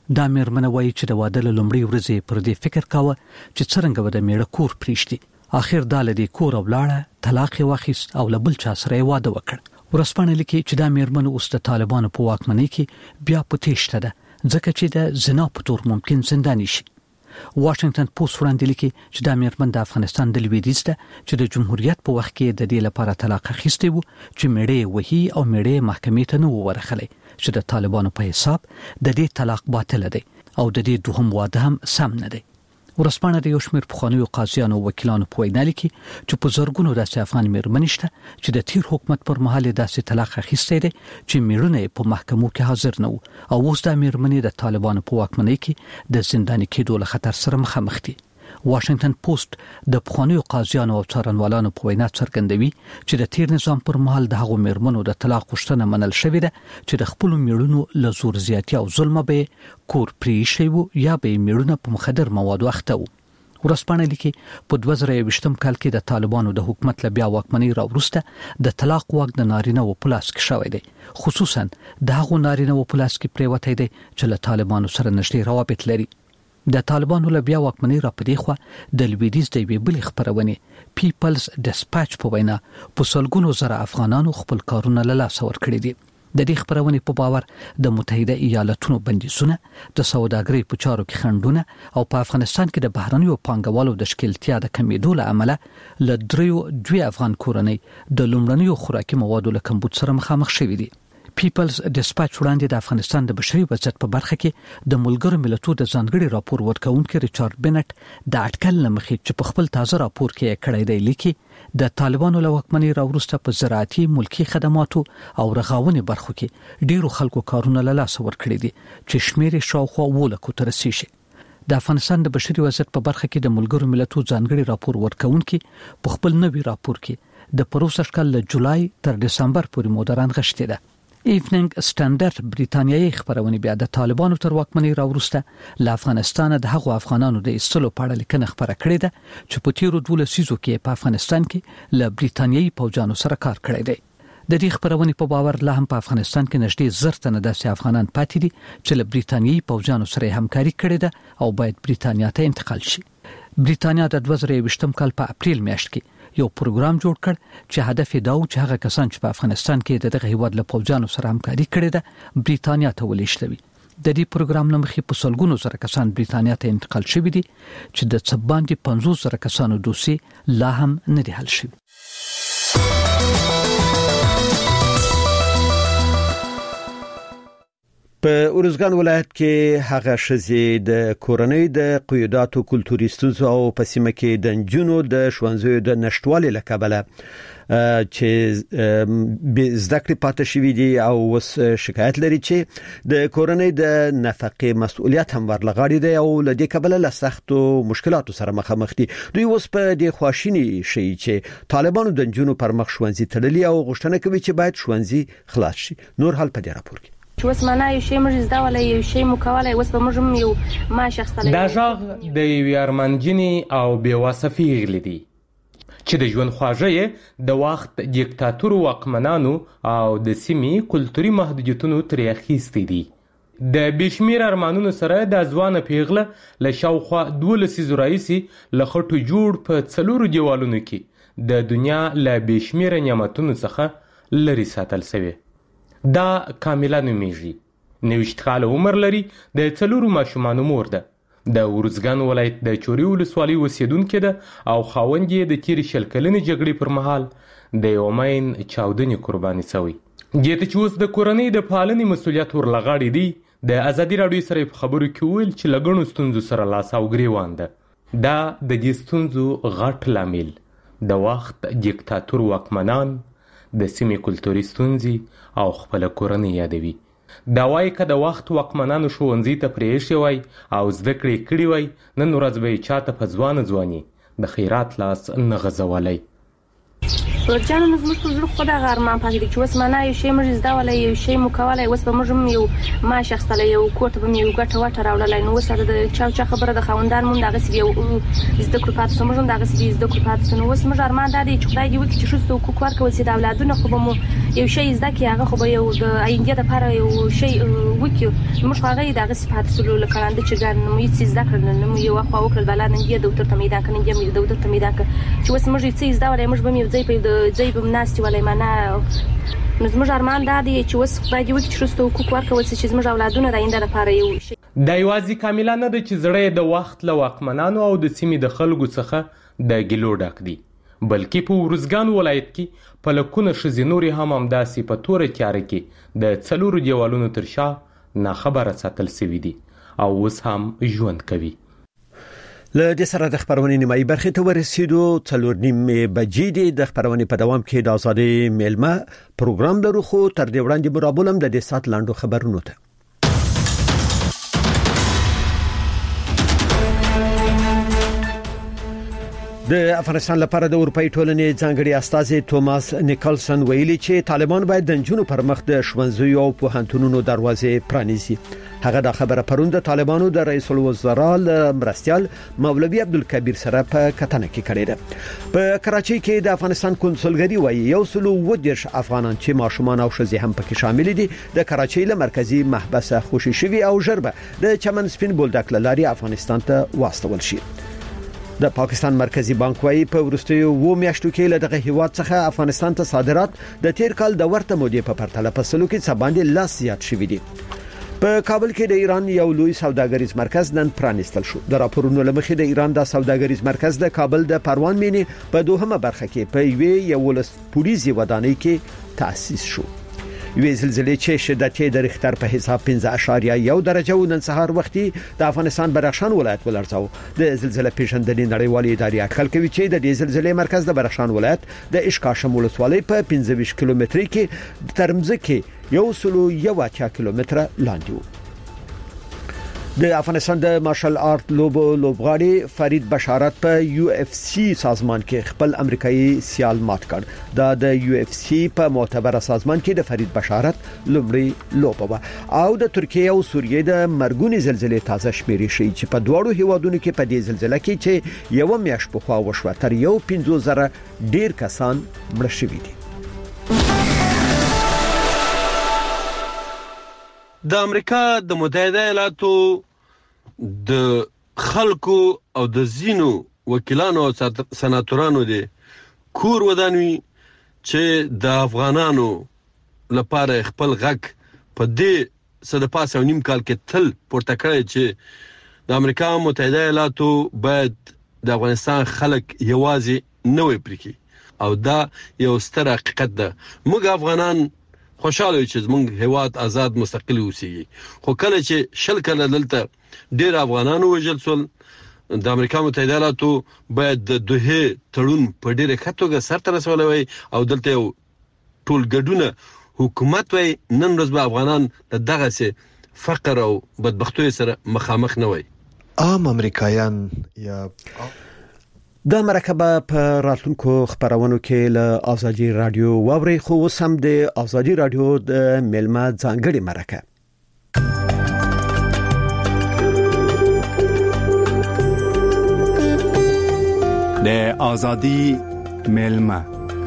دا مېرمنه وایي چې د واده له لومړۍ ورځې پر دې فکر کاوه چې څرنګه به د میړه کور پریږدي. اخر دا له دې کور ولاړه، طلاق یې واخیست او له بل چا سره یې واده وکړ. ورځپاڼه لیکي چې دا مېرمنه اوس د طالبانو په واکمنۍ کې بیا په تېښته ده ځکه چې د زنا په تور ممکن زنداني شي. واشنگټن پوسټ وړاندې لیکي چې دا مېرمن د افغانستان د لویدیځ ده چې د جمهوریت په وخت کې د دې لپاره طلاق اخیستی وو چې میړه وهي او میړه محکمې ته نه ورخلي چې د طالبانو په حساب د دې طلاق باطل دی او د دې دوهم واده هم سم نه دی. ورځپاڼه د یو شمېر پخوانیو قاضیانو او وکیلانو په وینا لیکي چې په زرګونو داسې افغان مېرمنې شته چې د تیر حکومت پر مهال داسې طلاق اخیستی دی چې میړونه په محکمو کې حاضر نه وو او اوس دا مېرمنې د طالبانو په واکمنۍ کې د زنداني کېدو له خطر سره مخامخ دي. واشنگټن پوسټ د پخوانیو قاضیانو او څارنوالانو په وینا څرګندوي چې د تیر نظام پر مهال د هغو مېرمنو د طلاق غوښتنه منل شوې ده چې د خپل میړونو له زور زیاتي او ظلم به کور پریښی وو یا به میړونه په مخدر موادو اخته وو. ورځپاڼه لیکي په 2020 کال کې د طالبانو د حکومت له بیا واکمنۍ راوروسته د طلاق واک د نارینه و پلاس کې شوی دی، خصوصا د هغو نارینه و پلاس کې پریوتی دی چې له طالبانو سره نږدې روابط لري. د طالبانو له بیا واکمنۍ را پدې خو د لویدیځ د یوې بلې خبرونې پیپلز ډسپاچ په وینا په سلګونو زره افغانانو خپل کارونه له لاسه ورکړي دي. د دې خبرونې په باور د متحده ایالاتونو بندیزونه، د سوداګرۍ په چارو کې خنډونه او په افغانستان کې د بهرنیو پانګوالو د ښکېلتیا د کمیدو له امله له دوی افغان کورنۍ د لومړنیو خوراکي موادو له کمبود سره مخامخ شوي دي. پیپلز ډسپاچ وړاندې د افغانستان د بشري وضعیت په برخه کې د ملګرو ملتونو د ځانګړي راپور ورکونکي ریچارډ بنټ د اټکل لمخې چې په خپل تازه راپور کې کړی دی لیکي د طالبانو له واکمنۍ راوروسته په زراعتي، ملکي خدماتو او رغاونې برخو کې ډیرو خلکو کارونه له لاسه ورکړي دي چې شمیر یې شاوخوا 2 لکو ته رسیږي. د افغانستان د بشري وضعیت په برخه کې د ملګرو ملتونو ځانګړي راپور ورکونکي په خپل نوي راپور کې د پروسه کال له جولای تر دسمبر پورې مودران غشتي ده. ایوننګ سټانډرډ بریتانیایي خبرونه بیا د طالبانو تر واکمنۍ راوروسته له افغانستان د هغو افغانانو د ایستلو په اړه لیکنه خبره کړې ده چې په تیرو 12 لسیزو کې په افغانستان کې له بریتانیایي پوځانو سره کار کړی دی. د دې خبرونه په باور لا هم په افغانستان کې نږدې 1000 تنه داسې افغانان پاتې دي چې له بریتانیایي پوځانو سره همکاري کړې ده او باید بریتانیا ته انتقال شي. بریتانیا د 2020 کال په اپریل میاشت کې یو پروګرام جوړ کړ چې هدف یې دا و چې هغه کسان چې په افغانستان کې دغه هیواد له پوځانو سره همکاري کړې ده بریتانیا ته ولېږدوي. د دې پروګرام له مخې په سلګونو زره کسان بریتانیا ته انتقال شوي دي چې د څه باندې 50 زره کسانو دوسیې لا هم نه دي حل شوي. په اورزګان ولایت کې هغه شزي د کورنۍ د قیوداتو کلتوري ستونزو او په سیمه کې د نجونو د ښوونځیو د نشټوالي لکبله چې به زدکړې پاتې شوې دي او وس شکایت لري چې د کورنۍ د نفقې مسؤلیت هم ورلغاړي دي او له دې کبله له سختو مشکلاتو سره مخامخ دي. دوی اوس په دې خواشینی شي چې طالبانو د نجونو پر مخ ښوونځي تړلي او غوښتنه کوي چې باید ښوونځي خلاص شي. نور حال په دې راپور کې چې وس معنا یو شی موږ زده ولای یو شی مو کولای وس به موږ یو ما شخصله دا ژغ د یارمنجنی او بیواسفی غلی دي چې د ژوند خواږه د وخت دیکتاتور واکمنانو او د سیمې کلتوري محدودیتونو ترې اخیستي دي. د بشمیر ارمانونو سره د ځوان پیغله له شاوخوا 2 لسیزو راځي له خټو جوړ په څلورو دیوالونو کې د دنیا له بشمیر نعمتونو څخه لري ساتل شوی. دا کاملا نومیږي 90 کال عمر لري د څلورو ماشومانو مور ده. د ورزګان ولایت د چوري ولسوالۍ اوسیدونکې ده او خاوند یې د تیر شل کلنې جګړې پر مهال د یومین چاودنې قرباني شوی. دته چې اوس د کورنۍ د پالنې مسولیت ورلغاړي دي. د ازادي راډیو سره په خبرو کې ویل چې لګڼو ستونزو سره لاس او ګریوان ده. دا د دې ستونزو غټ لامل د وخت دیکتاتور واکمنان د سیمې کلتوري ستونزې او خپل کورنۍ یادوي. دا وایي که د وخت واکمنانو ښوونځي ته پرېښی وای او زده کړې کړي وای نن ورځ به یې چاته په ځواني د خیرات لاس نه غځولی. ورجانو زموږ په زړه خو دا غارمان پاتې دي چې اوس معنا یو شی موږ زده ولای یو شی مو کولای اوس به موږ یو معاش اخیستلی یو کور ته به یو ګټه وټه راوړلی نو اوس د چا خبره د خاوندان مونږ دغسې یو زده کړو پاتې شو موږ هم دغسې زده کړو پاتې شو نو اوس موږ ارمان دا دی چې خدای دې وکړي چې ښځو ته حقوق ورکول شي د اولادونه خو به مو یو شی زده کړي هغه خو به یو د آینده دپاره یو شی وکړي موږ خو هغه یې دغسې پاتې شولو لکه ړانده چرګان نه مو هېڅ زده کړل نه مو یوه خوا وکړل بلا نن دې دکتر ته میدان کړه نن دې دکتر ته میدان کړه چې اوس موږ یې څه زده ولی موږ به هم یو ځای په یو ځای به هم ناستې ولی معنا نو زموږ ارمان دا دی چې اوس خدای دې وکړي چې ښځو ته حقوق ورکول شي چې زموږ اولادونه د آینده لپاره یو شي دا یوازې کامله نه ده چې زړه یې د وخت له واکمنانو او د سیمې د خلکو څخه د ګیلو ډک دي بلکې په ورزګان ولایت کې په لکونه ښځې نورې هم همداسې په توره تیاره کې د 4 دیوالونو تر شا ناخبره ساتل سوي دي او اوس هم ژوند کوي. له دې سره د خبرونې نیمایي برخې ته ورسېدو 4:30 بجې دي د خبرونې په دوام کې د ازادي میلمه پروګرام لرو خو تر دې وړاندې مرابولم د دې سات لاندو خبرونو ته د افغانستان لپاره د اروپאי ټولنې ځانګړي استازي توماس نیکلسن ویلي چې طالبان باید د جنونو پر مخ د ښوونځیو او پوهنتونونو دروازې پرانیزي. هغه د خبره پروند د طالبانو د رئیس الوزرا مرستیال مولوی عبدالکبیر سره په کتنه کې کړې ده. په کراچۍ کې د افغانستان کنسولګری وایي 110 افغانان چې ماشومان او ښځې هم پکې شامل دي د کراچۍ له مرکزی محبس خوشي شوی او ژربه د چمن سپین بولدک لاري افغانستان ته واستول شي. د پاکستان مرکزی بانک وايي په ورستیو و میاشتو کې له دغه هیواد څخه افغانستان ته صادرات د تیر کال د ورته مودې په پرتله په سلو کې څه باندې لاس زیات شوي دي. په کابل کې د ایران یو لوی سوداګریز مرکز نن پرانیستل شو. د راپورونو لمخې د ایران د سوداګریز مرکز د کابل د پروان مینې په دوهمه برخه کې په یو پولیسي ودانۍ کې تأسیس شو. یوې زلزلې چې شدت یې د ریختر په حساب 5.1 درجه و نن سهار وختي د افغانستان بدخشان ولایت ولړزاو. د زلزلې پیژندنې نړیوالې ادارې اټکل کوي چې د دې زلزلې مرکز د بدخشان ولایت د اشکاشم ولسوالۍ په 15 کیلومتري کې ترمځکه 180 کیلومتره لاندې و. د افغانستان د مارشل آرت لوبغاړي فرید بشارت په یو اف سی سازمان کې خپل امریکایي سیال مات کړ. د یو اف سی په معتبر سازمان کې د فرید بشارت لومړی لوبه او د ترکیه او سوریې د مرګونی زلزلې تازه شمیرې شي چې په دواړو هیوادونو کې په دې زلزلې کې چې یو میاشت په خوا وشو تر 15,000 ډیر کسان مړ شوي دي. د امریکا د متحده ایالاتو د خلکو او د زینو وکیلانو او سناتورانو د کور ودانوي چې د افغانانو لپاره خپل غږ په دې صد پاسه نیم کال کې تل پورته کړی چې د امریکا متحده ایالاتو باید د افغانستان خلک یوازې نه وي پرې او دا یو ستر حقیقت ده. موږ افغانان خوشاله چې زمونږ هیواد آزاد مستقل اوسېږي خو کله چې شل کله دلته ډېر افغانانو وژل شول د امریکا متحده ایالاتو باید د دوه تړون په ډېره ښه توګه سرته رسولی وای او دلته یو ټول ګډونه حکومت وای نن ورځ به افغانان د دغسې فقر او بدبختیو سره مخامخ نه وای. عام امریکایان یا د مرکبه په راتلونکو خبرونو کې له ازادي رادیو واوري خو سم د ازادي رادیو د میلمه ځانګړي مرکه د ازادي میلمه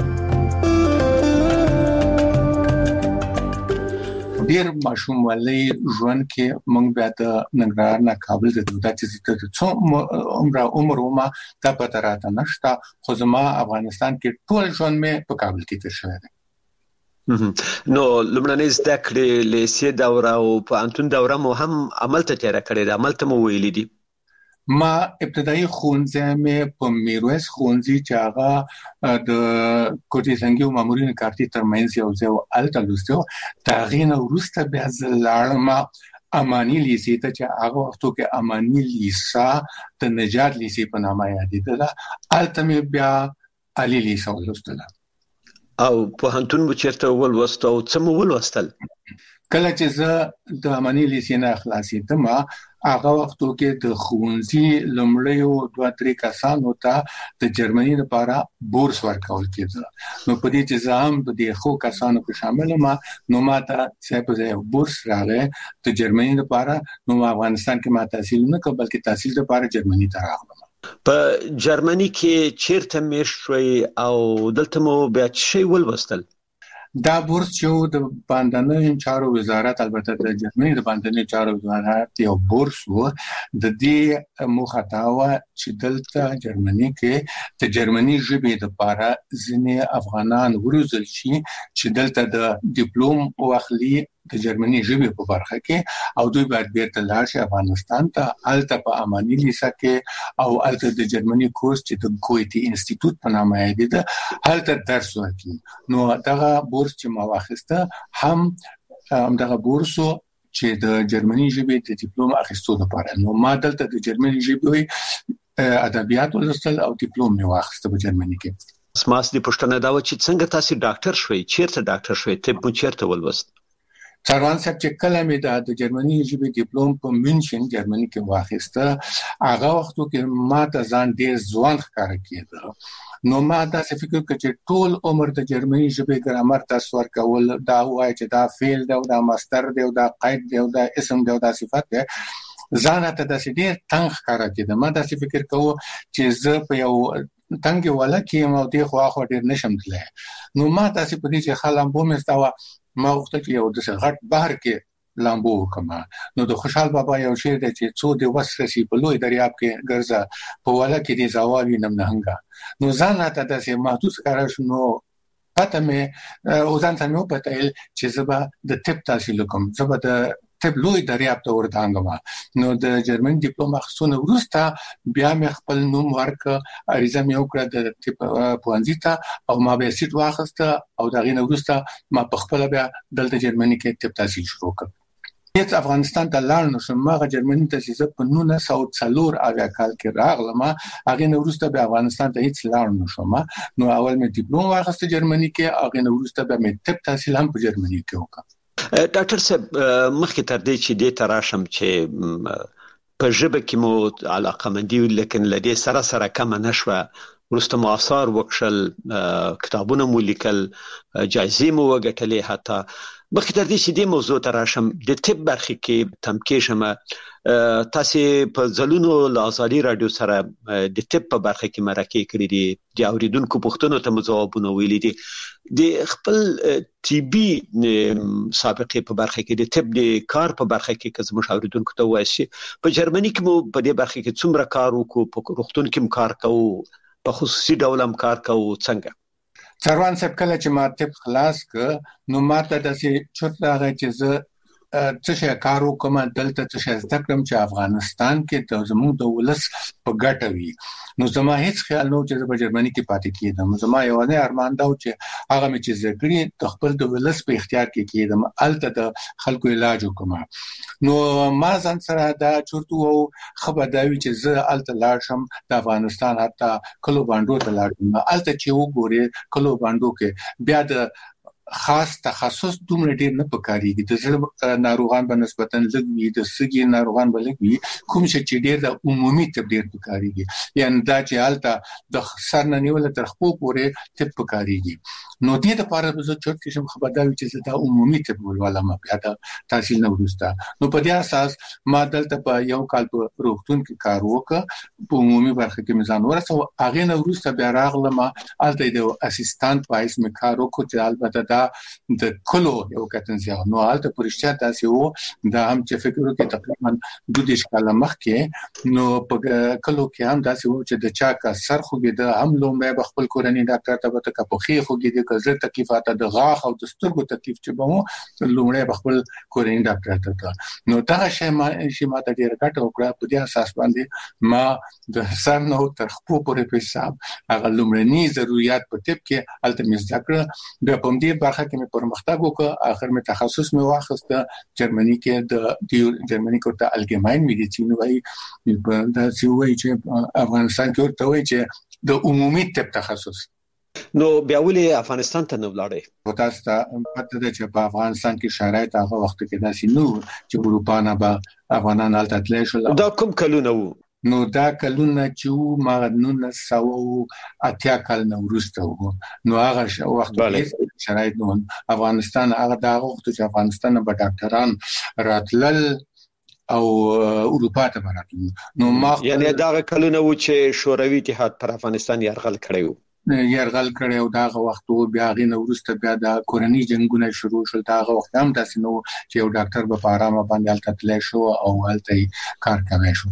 ډیر ماشوم ولې ژوند کې موږ بیا د ننګرهار نه کابل ته د داتې څو عمر ما د پاتراته نشته خو زما افغانستان کې ټول ژوند مې په کابل کې تیر شوی دی. نو لمړنۍ زده کړې لیسې دوره او په انتون دوره مو هم عمل ته تیر کړی دی عمل ته مو ویلي دي. ما ابتدایي ښوونځی مې په میرویس ښوونځي چې هغه د کوټې زنګي او مامورین کارتي ترمنځ یو ځای هلته لوستی و. د هغې نه وروسته بیا زه لاړم اماني لیسې ته چې هغه وختو کې اماني لیسا د نجات لیسې په نامه یادېدله. هلته مې بیا عالي لیسه ولوستله. او پوهنتون مو چیرته ولوست او څه مو ولوستل؟ کله چې زه د امانی لیسینه خلاصیدم هغه وختو کې د ښوونځي لومړیو 2-3 کسانو ته د جرمني لپاره بورس ورکول کېده. نو په دې چې زه هم په دې خو کسانو کې شامل ما نو ما ته څه بورس راغی د جرمني لپاره. نو افغانستان کې ما تحصیل نه کړ بلکې تحصیل لپاره جرمني ته راغلم. په جرمني کې چیرته مېشت شوي او دلته مو بیا څه ولوستل؟ دا بورس چې د باندنۍ چارو وزارت البته د جرمني د باندنۍ چارو وزارت یو بورس و د دې موخه دا و چې دلته جرمني کې د جرمني ژبې لپاره ځینې افغانان وروزل شي چې دلته د ډیپلوم واخلي د جرمني ژبې په برخه کې او دوی باید بیرته لاړ شي افغانستان ته الته په امانی لیسه کې او الته د جرمني کورس چې د ګویتي انسټیټیوټ په نامه یې ده الته درس ورکړي. نو دغه بورس چې ما واخیسته هم دغه بورسو چې د جرمني ژبې د ډیپلوم اخیستو لپاره. نو ما دلته د جرمني ژبې ادبیات ولوستل او ډیپلوم مې واخیسته په جرمني کې. سماس دې پښتنه دا و چې څنګه تاسو ډاکټر شوي؟ چیرته ډاکټر شوي؟ طب مو چیرته ولوست؟ څاروان صاحب چې کله مې د جرمني ژبې ډیپلوم په مونشن جرمني کې واخیسته هغه وختو کې ما ته ځان ډېر ځوان ښکاره کېده. نو ما دا څه فکر وکړ چې ټول عمر د جرمني ژبې ګرامر تاسو ورکول دا وایي چې دا فعل دی او دا مصدر دی او دا قید دی او دا اسم دی او دا صفت دی ځان ته د ډېر تنګ ښکاره کېده. ما دا څه فکر کوم چې زه په یو تنګ ولا کې مو دې خو ډېر نشم تللی. نو ما تاسو په دې چې خلم بو مې استوا ما وختل چې یو د غټ بحر کې لامبو وکم. نو د خوشحال بابا یو شعر دی چې څو د وسرسي په لوی دریاب کې ګرځا په ولا کې دې زاوی نم نهنګا. نو ځان ته د محدود کار شنو پته مې او ځان ته نو پته چې زبا د طب تحصیل کوم زبا د طب لوی دریاب ته ورتانګم. نو د جرمن ډیپلوم اخیستو وروسته بیا مې خپل نوم ورک اړیزه مې وکړه د طب پوهنځي ته او ما به سیټ واخیسته او دا غینه وروسته ما په خپل بیا دلته جرمني کې طب تحصیل شروع کړ. هیڅ افغانستان ته لاړ نشم. ما جرمني ته چې په 1904 کال کې راغلم هغه نو وروسته به افغانستان ته هیڅ لاړ نشم. نو اول مې ډیپلوم واخیسته جرمني کې هغه نو وروسته به مې طب تحصیل هم په جرمني کې وکړ. ډاکټر صاحب مخکې تر دې چې دې ته راشم چې په ژبه کې مو علاقه مندي لیکن لدې سره سره کم نشوه ورسته مو آثار وکړل کتابونه مو لیکل جایزې مو وګټلې. حتی مخکې تر دې چې دې موضوع ته راشم د طب برخه کې تمکې شمه تاسو په ځلونو له ازادي رادیو سره د طب په برخه کې مرکه کړې دي د اوریدونکو پوښتنو ته ځوابونه ویلي دي. د خپل طبي سابقه په برخه کې د طب د کار په برخه کې که زموږ اوریدونکو ته وایي په جرمني کې مو په دې برخه کې څومره کار وکړو؟ په روغتون کې کار کوو؟ په خصوصي ډول هم کار کوو؟ څنګه؟ څاروان صاحب کله چې ما طب خلاص ک نو ما ته د چوت راغی چې زه څه شي کار وکم دلته څه شي زده کړم چې افغانستان کې د زموږ د ولس په ګټه وي. نو زما هیڅ خیال نه چې په جرمني کې پاتې کېدم. زما یو نه ارمان دا و چې هغه مې چې زګړي د خپل د ولس په اختیار کې کېدم الته د خلکو علاج وکم. نو ما ځان سره دا چورته وو خبرداوي چې زه الته لاړ شم د افغانستان حتی کلو باندو ته لاړ شم. الته چې وګوري کلو باندو کې بیا د خاص تخصص دومره ډیر نه پکاريږي. د زړه ناروغان په نسبت لږ وي، د سږي ناروغان به لږ وي، کوم چې ډیر د عمومي طب ډیر پکاريږي. یعنی دا چې حالت د سر نه نیول تر خپل پورې طب پکاريږي. نو دې لپاره به زه چورت شم خبرداري چې دا عمومي طب ولولم بیا د تحصیل نه ورسته. نو په دې اساس ما دلته په یو کال په روغتون کې کار وکړ، په عمومي برخه کې مزان ورسو. هغه نه ورسته بیا راغلم الته د اسسټانټ پایس مې کار وکړ چې البته د کلو یو کتنځه نو الته پرشتیا تاسو وو دا هم چې فکر وکړي تقریبا 2 کال مخکې نو په کلو کې هم تاسو وو چې د چا کا سر خوګي د هم لومړی بخپل کورنۍ ډاکټر ته وته په خې خوګي د کزر تکلیفات د غاښ او د سترګو تکلیف چې به مو لومړی بخپل کورنۍ ډاکټر ته نو دا شی ما ته ډیر ګټه وکړه. په دې اساس باندې ما د سر نو تر خپل پورې په حساب هغه لومړني ضرورت په طب کې الته مې ذکر د پم دې برخه کې مې پرمختګ وکړ. اخر مې تخصص مې واخیسته جرمني کې د جرمني کې ته الګماین میډیسین وایي دا چې وایي چې افغانستان کې ورته وایي چې د عمومي طب تخصص نو بیا ولې افغانستان ته نه ولاړې؟ تاسو ته پته ده چې په افغانستان کې شرایط هغه وخت کې داسې نو چې اروپا نه به افغانان هلته تللی شول. دا کوم کلونه وو؟ نو دا کلونه چې ما 1980 کال نه وروسته وو. نو هغه وخت کې شرایط نو افغانستان هغه دا وخت چې افغانستان به ډاکټران راتلل او اروپا ته براتل. نو ما یعنی دا کلونه وو چې شوروي اتحاد پر افغانستان یرغل کړی وو. یرغل کړی او داغه وخت وو. بیا غي نو وروسته بیا د کورنۍ جنگونه شروع شول. داغه وخت هم تاسو نو چې یو ډاکټر په آرامه باندې هلته تللی شو او هلته کار کوي شو.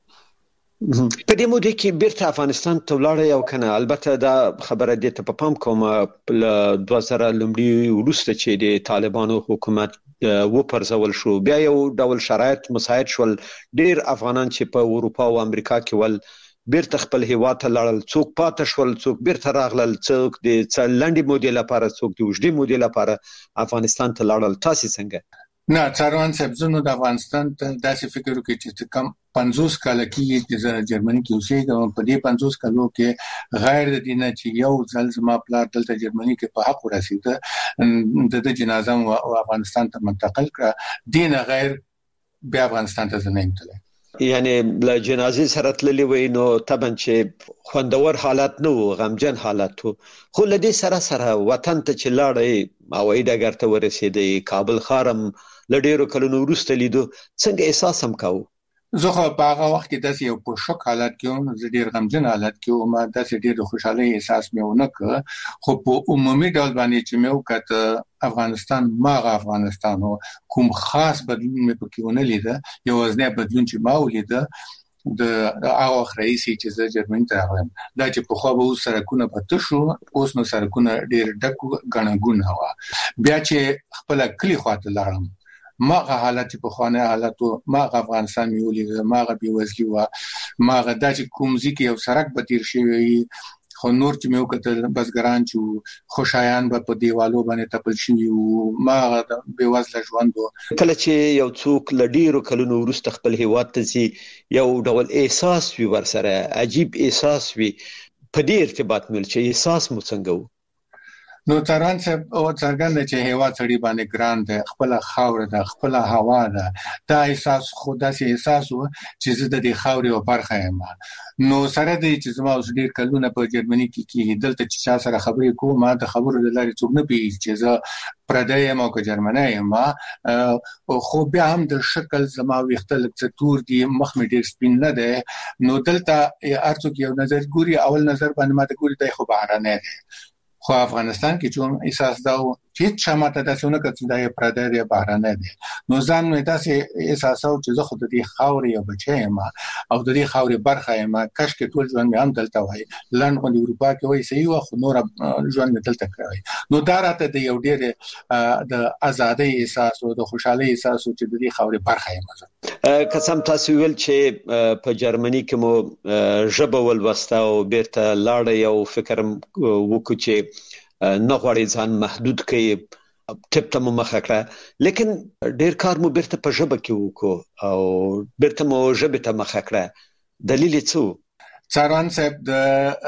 په دې موده کې بیرته افغانستان ته ولاړ او کنه؟ البته دا خبره دې ته په پام کوم ل 2000 لومړی وروسته چې د طالبانو حکومت و پرځول شو بیا یو ډول شرایط مساعد شول. ډیر افغانان چې په اروپا او امریکا کې ول بیرته خپل هیواد ته لاړل، څوک پاتې شول، څوک بیرته راغلل، څوک د لنډې مودې لپاره، څوک د اوږدې مودې لپاره افغانستان ته لاړل. تاسو څنګه؟ نه څاروان صاحب زه نو د افغانستان ته داسې فکر وکړ چې کم 50 کال کې چې جرمني کې اوسېږم. په دې 50 کالو کې غیر د دینه چې یو ځل زما پلار دلته جرمني کې په حق ورسېده د جنازه او افغانستان ته منتقل کړه. دینه غیر بیا افغانستان ته نه تللی. یعنی له جنازې سره تللی وای نو طبعا چې خوندور حالت نه و، غمجن حالت و. خو له دې سره سره وطن ته چې لاړې او ډګر ته ورسېدې، کابل خارم له ډیرو کلونو وروسته لیدو، څنګه احساس هم کاوه؟ زه خو په هغه وخت کې داسې یو په شوک حالت کې وم، زه ډیر غمجن حالت کې وم، داسې ډیر د خوشحالۍ احساس مې ونه کړ. خو په عمومي ډول باندې چې مې وکړ افغانستان ماغه افغانستان کوم خاص بدلون مې پکې ونه لیده. یو ځنه بدلون چې ما ولیده د هغه رئیسي چې زه جرمني ته راغلم دا چې په خو به سرکونه پته شو، اوس نو سرکونه ډیر ډک غنګون هوا. بیا چې خپل کلی خواته لاړم ماغه حالت په خوانه حالتو ماغه افغانستان میولې ماغه بیوزلی و ماغه د کوم ځکه یو سرک به تیر شوی خو نور چې مې وکړل بسګران چې خوشایان به په دیوالو باندې تپل شوی او ماغه بیوزله ژوند. کله چې یو څوک لډیرو کلونو وروسته خپل هیواد ته ځي یو ډول احساس وي ورسره، عجیب احساس وي. په دې ارتباط مل چې احساس مو څنګه و؟ نو تران صاحب او څرګند چې هوا سړی باندې ګران ده، خپل خاور ده، خپل هوا ده. دا احساس خدا سي احساس و چې زه د دې خاورې او برخه یم. نو سره دې چې زما اوس ډیر کلونه په جرمني کې دلته چې چا سره خبرې کوم ما د خبرو د لارې څوک نه پیږي چې زه پردی یم او که جرمنی یم. خو بیا هم د شکل زما ویختل څه تور دي، مخ مې ډیر سپین نه ده. نو دلته ارڅوک یو نظر ګوري، اول نظر باندې ما ته ګوري دی خو بهرانه ده. خو افغانستان کې چون احساس دا و چې چماته داسې نه کړ چې دا یې پردی دی بهرانه دی. نو ځان مې داسې احساس او چې زه خو د دې خاورې یو بچی یم او د دې خاورې برخه یم. کاش کې ټول ژوند مې هم دلته وای، لنډ غونډې اروپا کې وای صحیح و، خو نور ژوند مې دلته کړی. نو دا راته د یو ډېر د ازادۍ احساس او د خوشحالۍ احساس چې د دې خاورې برخه یم. قسم تاسو ویل چې په جرمني کې مو ژبه ولوسته او بیرته لاړ یو فکر وکړ چې نه غواړي ځان محدود کړي، ټپ ته مو مخه کړه، لیکن ډیر کار مو بیرته په ژبه کې وکړو او بیرته مو ژبه ته مخه کړه. دلیل څه؟ څاران صاحب د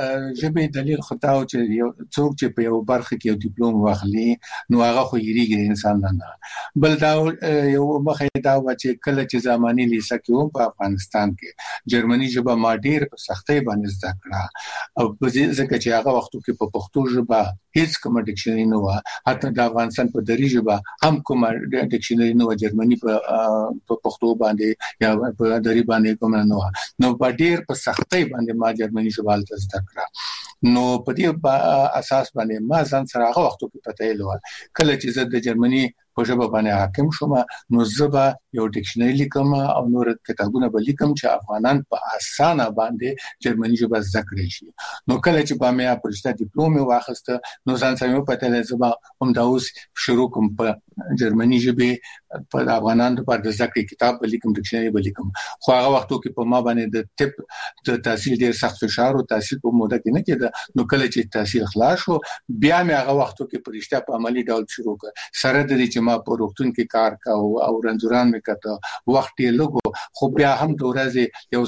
ژبې دلیل خو دا و چې یو څوک چې په یو برخه کې یو ډیپلوم واخلي نو هغه خو یریږي انسان نه. بل دا یو مخه دا و چې کله چې زماني لیسه کې په افغانستان کې جرمني ژبه ما ډیر په سختۍ باندې زده کړه او ځکه چې هغه وختو کې په پښتو ژبه هیڅ کوم ډکشنري نه و، حتی د افغانستان په دری ژبه هم کوم ډکشنري نه و، جرمني په پښتو باندې یا په دری باندې کوم نه و. نو په ډیر په سختۍ باندې ما جرمني ژبه زده کړه. نو په دې اساس باندې ما ځان سره هغه وختو کې پته ایلو کله چې زه د جرمني په ژبه باندې حاکم شوم نو زبا یو ډکشنري لیکم او نور کتابونه به لیکم چې افغانان په اسانه باندې جرمني ژبه زده کړی شي. نو کله چې په مې پرشته ډیپلوم واخسته نو ځان سره پته لې زبا هم دا اوس شروع کوم په جرمني ژبه په افغانانو لپاره د زده کړې کتاب به لیکم، ډکشنري به لیکم. خو هغه وختو کې په ما باندې د طب د تحصیل ډیر سخت فشار او تحصیل په موده کې نه کېده. نو کله چې تحصیل خلاص شو بیا مې هغه وختو کې پرشته په عملی ډول شروع کړ. سره د دې چې ما په روغتون کې کار کاوه او رنځوران مې کته، وخت یې لګو، خو بیا هم د ورځې یو ساعت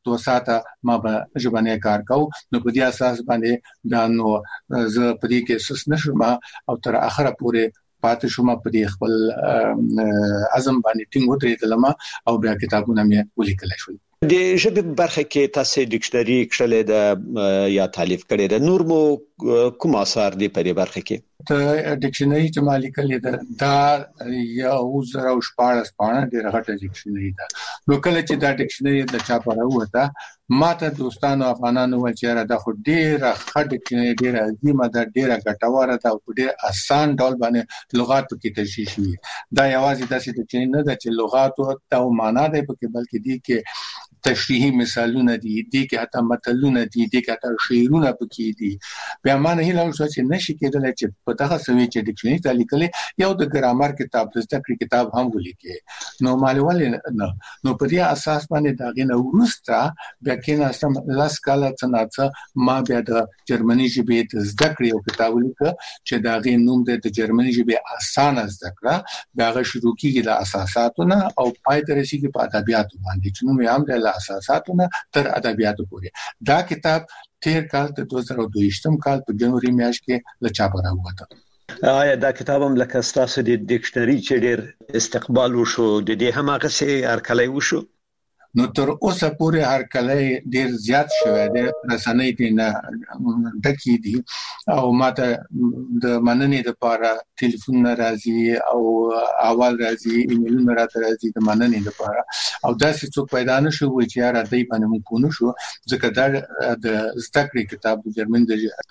2 ساعته ما به ژبنی کار کو نو په دې اساس باندې دا نو زه په دې کې سس نشم او تر اخره پورې پاتې شوم په دې خپل عزم باندې ټینګ ودرېدلم او بیا کتابونه مې ولیکل شول. د ژبې برخه کې تاسو ډکشنري کړلې ده یا تالیف کړې ده، نور مو کوم اثار دي په دې برخه کې؟ ته ډکشنري چې ما لیکلې ده دا یو زره او 14 پاڼه ډېره غټه ډکشنري ده. نو کله چې دا ډکشنري د چا په راوته ما ته دوستانو افغانانو ول چې دا خو ډېره ښه ډکشنري ډېره عظیمه ده، ډېره ګټوره ده او په ډېر آسان ډول باندې لغات پکې تشریح شوي. دا یوازې داسې ډکشنري نه ده چې لغات او معنا دی پکې، بلکې دي کې تشریحي مثالونه دي، دي کې حتی متلونه دي، دي کې حتی شعرونه پکې دي. بیا ما نه هیله وشوه چې نشي کېدلی چې په دغه سوي چې ډکشنري ته لیکلې یو د ګرامر کتاب د زده کړې کتاب هم ولیکې. نو مالوال نو په دې اساس باندې دا غینه ورسته بیا کېناستم لاس کاله څنګه ما بیا د جرمني ژبې د زده کړې یو کتاب ولیکه چې دا غي نوم د جرمني ژبې اسانه زده کړه. دا غي شروع کیږي د اساساتونه او پای ته رسیږي په ادبیاتو باندې چې نو هم د اساساتونه تر ادبیاتو پورې. دا کتاب تیر کال د 2022 کال په جنوري میاشت کې له چاپ راووته. آیا دا کتاب هم لکه ستاسو د ډکشنري چې ډېر استقبال وشو د دې هم هغه څه هرکلی وشو؟ نو تر اوسه پورې هرکلی ډیر زیات شوی دی، رسنۍ دې نه ډکې دي او ماته د مننې لپاره ټلیفونونه راځي او احوال راځي، ایمیلونه راته راځي د مننې لپاره. او داسې څوک پیدا نشو چې یاره دای باندې مونږ پونه شو ځکه دا د زده کړې کتاب د جرمن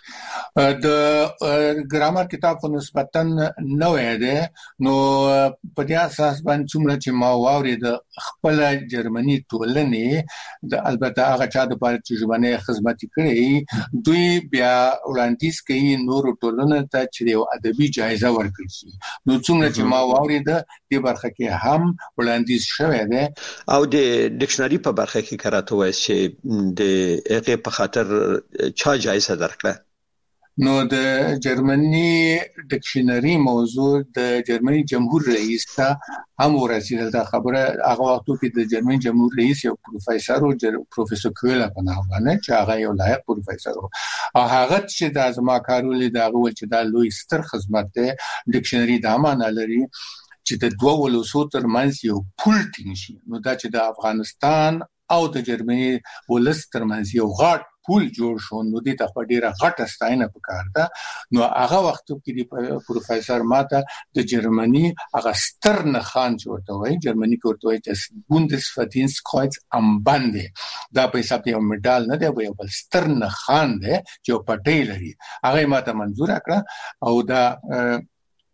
د ګرامر کتاب خو نسبتاً نوی دی. نو په دې اساس باندې څومره چې ما واورېد خپل جرمني ټولنې د البته هغه چا د پاره چې ژبنی خدمت کړي دوی بیا وړاندیز کوي نور ټولنه ته چې یو ادبي جایزه ورکړي شي. نو څومره چې ما واورېد د برخه کې هم وړاندیز شوی دی. او د ډکشنري په برخه کې کراته وایي چې د هغه په خاطر چا جایزه درکړه؟ نو د جرمني ډکشنري موضوع د جرمني جمهور رئیس ته هم ورسېدل. دا خبره هغه وختو کې د جرمني جمهور رئیس یو پروفیسور او پروفیسور کویلا په نامه باندې چې هغه یو لایق پروفیسور او هغه چې د ازما کارولې دا غوښتل چې دا لوی ستر خدمت دی. ډکشنري دا معنی لري چې د دوه ولسو ترمنځ یو پول ټینګ شي. نو دا چې د افغانستان او د جرمني ولس ترمنځ یو غټ پول جوړ شو، نو دې ته ډیره غټه ستاینه پکار ده. نو هغه وخت کې د پروفیسور ماته د جرمني هغه ستر نخان ورته وایي، جرمني کې ورته وایي چې بوندسفردینسtkreuz am Bande. دا په حساب یو میډال نه دی، یو بل ستر نخان دی چې یو پټی لري. هغه ماته منظور کړه او دا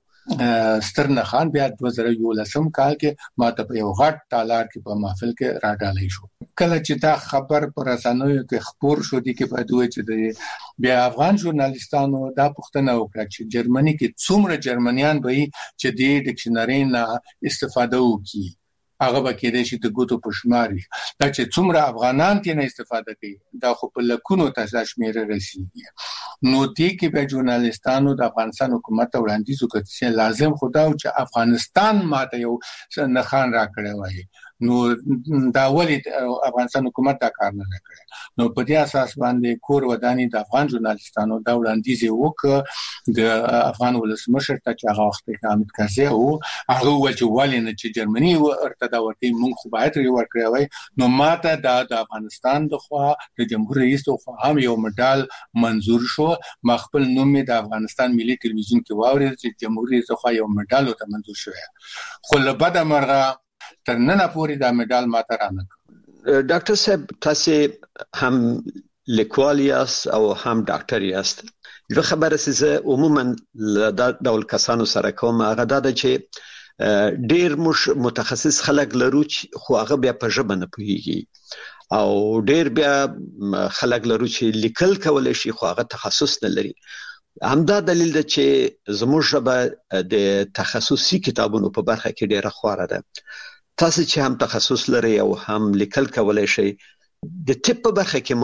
ستر نخان بیا 2011 کال کې ماته په یو غټ تالار کې په محفل کې راډالې شو. کله چې دا خبر پر رسنیو کې خبر شو دي کې په دوی چې بیا افغان ژورنالیستانو دا پوښتنه وکړه چې جرمني کې څومره جرمنیان به چې د ډکشنري نه استفاده وکړي. هغه به کېدای شي د ګوتو په شمار وي. دا چې څومره افغانان ترې نه استفاده کوي دا خو په لکونو ته شمیره رسیږي. نو دې کې به ژورنالیستانو د افغانستان حکومت ته وړاندیز وکړ چې لازم خو دا چې افغانستان ماته یو نښان راکړی وای. نو دا ولې افغانستان حکومت دا کار نه کړی؟ نو په دې اساس باندې کور ودانی د افغان ژورنالیستانو دا وړاندیز وکړ د افغان ولسمشر ته چې هغه وخت حامد کرزي او هغه ول چې ولې نه چې جرمني ورته دا ورته مونږ خو باید ورکړی وای. نو ماته د افغانستان د خوا د جمهور رئیس خو هم یو میډال منزور شو. ما خپل نوم د افغانستان ملي ټلویزیون کې واورید چې جمهور رئیس خو یو میډال ته منزور شوی. خو له بده مرغه تر نن پورې دا میډال ماته رانه. ډاکټر صاحب تاسو هم لیکوال یاست او هم ډاکټر یاست. یو خبره چې عموما د ډول کسانو سره کوم هغه دا چې ډیر متخصص خلک لرو خو هغه بیا په ژبه نه پوهیږي او ډیر بیا خلک لرو چې لیکل کولای شي خو هغه تخصص نه لري. همدا دلیل ده چې زموږ ژبه د تخصصي کتابونو په برخه کې ډیره خواره ده. تاسو چې هم تخصص لري او هم لیکل کولای شئ د ټیپ په برخه کې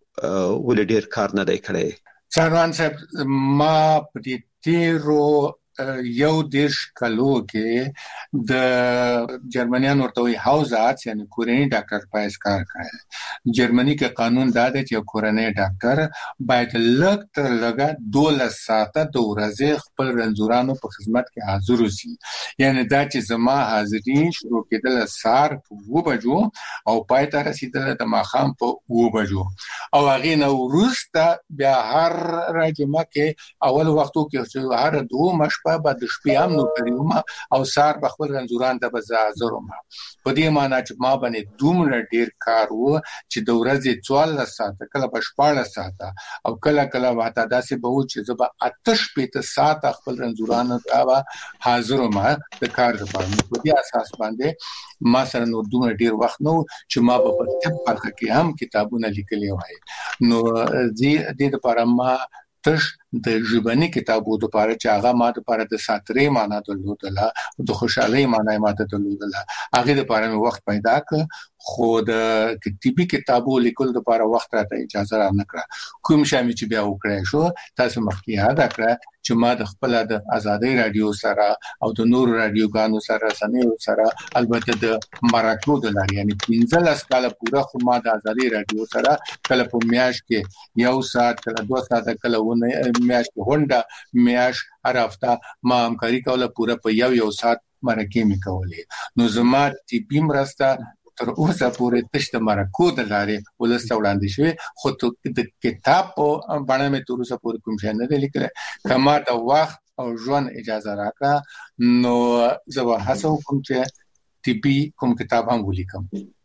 مو ول ډیر کار نه دی کړی. څاروان صاحب ما په دې تیرو یو دیش کلو کې د جرمنیان ورته وی هاوس آرټس یعنی کورنی ډاکټر پایس کار کوي. جرمني کې قانون دا دی چې کورنی ډاکټر باید لږ تر لږه 12 ساعته د ورځې خپل رنځورانو په خدمت کې حاضر وي. یعنی دا چې زما حاضری شروع کېدل سار په 2 بجو او پای ته رسیدل د ماښام په 2 بجو او هغه نو وروسته بیا هر راجمه کې اول وختو کې هر 2 مشپه بعد شپې هم نو کړیوم او سار په خپل رنځوران ته بزازروم. په دې معنی چې ما باندې دومره ډیر کار وو چې د ورځې 14 ساعته کله په 14 ساعته او کله واته داسې به و چې زه 8 ساعته خپل رنځوران ته حاضروم د کار لپاره. په دې اساس باندې ما سره نو دومره ډیر وخت نو چې ما په طب برخه کې هم کتابونه لیکلي وای. نو دې لپاره ما تش د ژبني کتابو د لپاره چې هغه ما د لپاره د ساترې معنا درلودله او د خوشحالي معنا ماته درلودله هغه د لپاره مې وخت پیدا ک. خو د کتابي کتابو لیکل د لپاره وخت راته اجازه را نه کړه. کوم شامل چې بیا وکړای شو تاسو مخکې یاد کړه چې ما د خپل د آزادۍ رادیو سره او د نور رادیوګانو سره سنیو سره البته د مراکو د لاري یعنی 15 کال پورا خو ما د آزادۍ رادیو سره کله په میاش کې 1 ساعت کله 2 ساعت کله میاش کې هونډه میاش هر هفته ما همکاري کوله پورا په یو ساعت مرکه می کولې. نو زما ټیپی مرسته تر اوسه پورې تشته مرکو د لارې ولسته وړاندې شوی خو د کتاب په باندې مې تر اوسه پورې کوم شی نه لیکل. کما د وخت او ژوند اجازه راکړه نو زه به هڅه وکم چې طبي کوم کتاب هم ولیکم.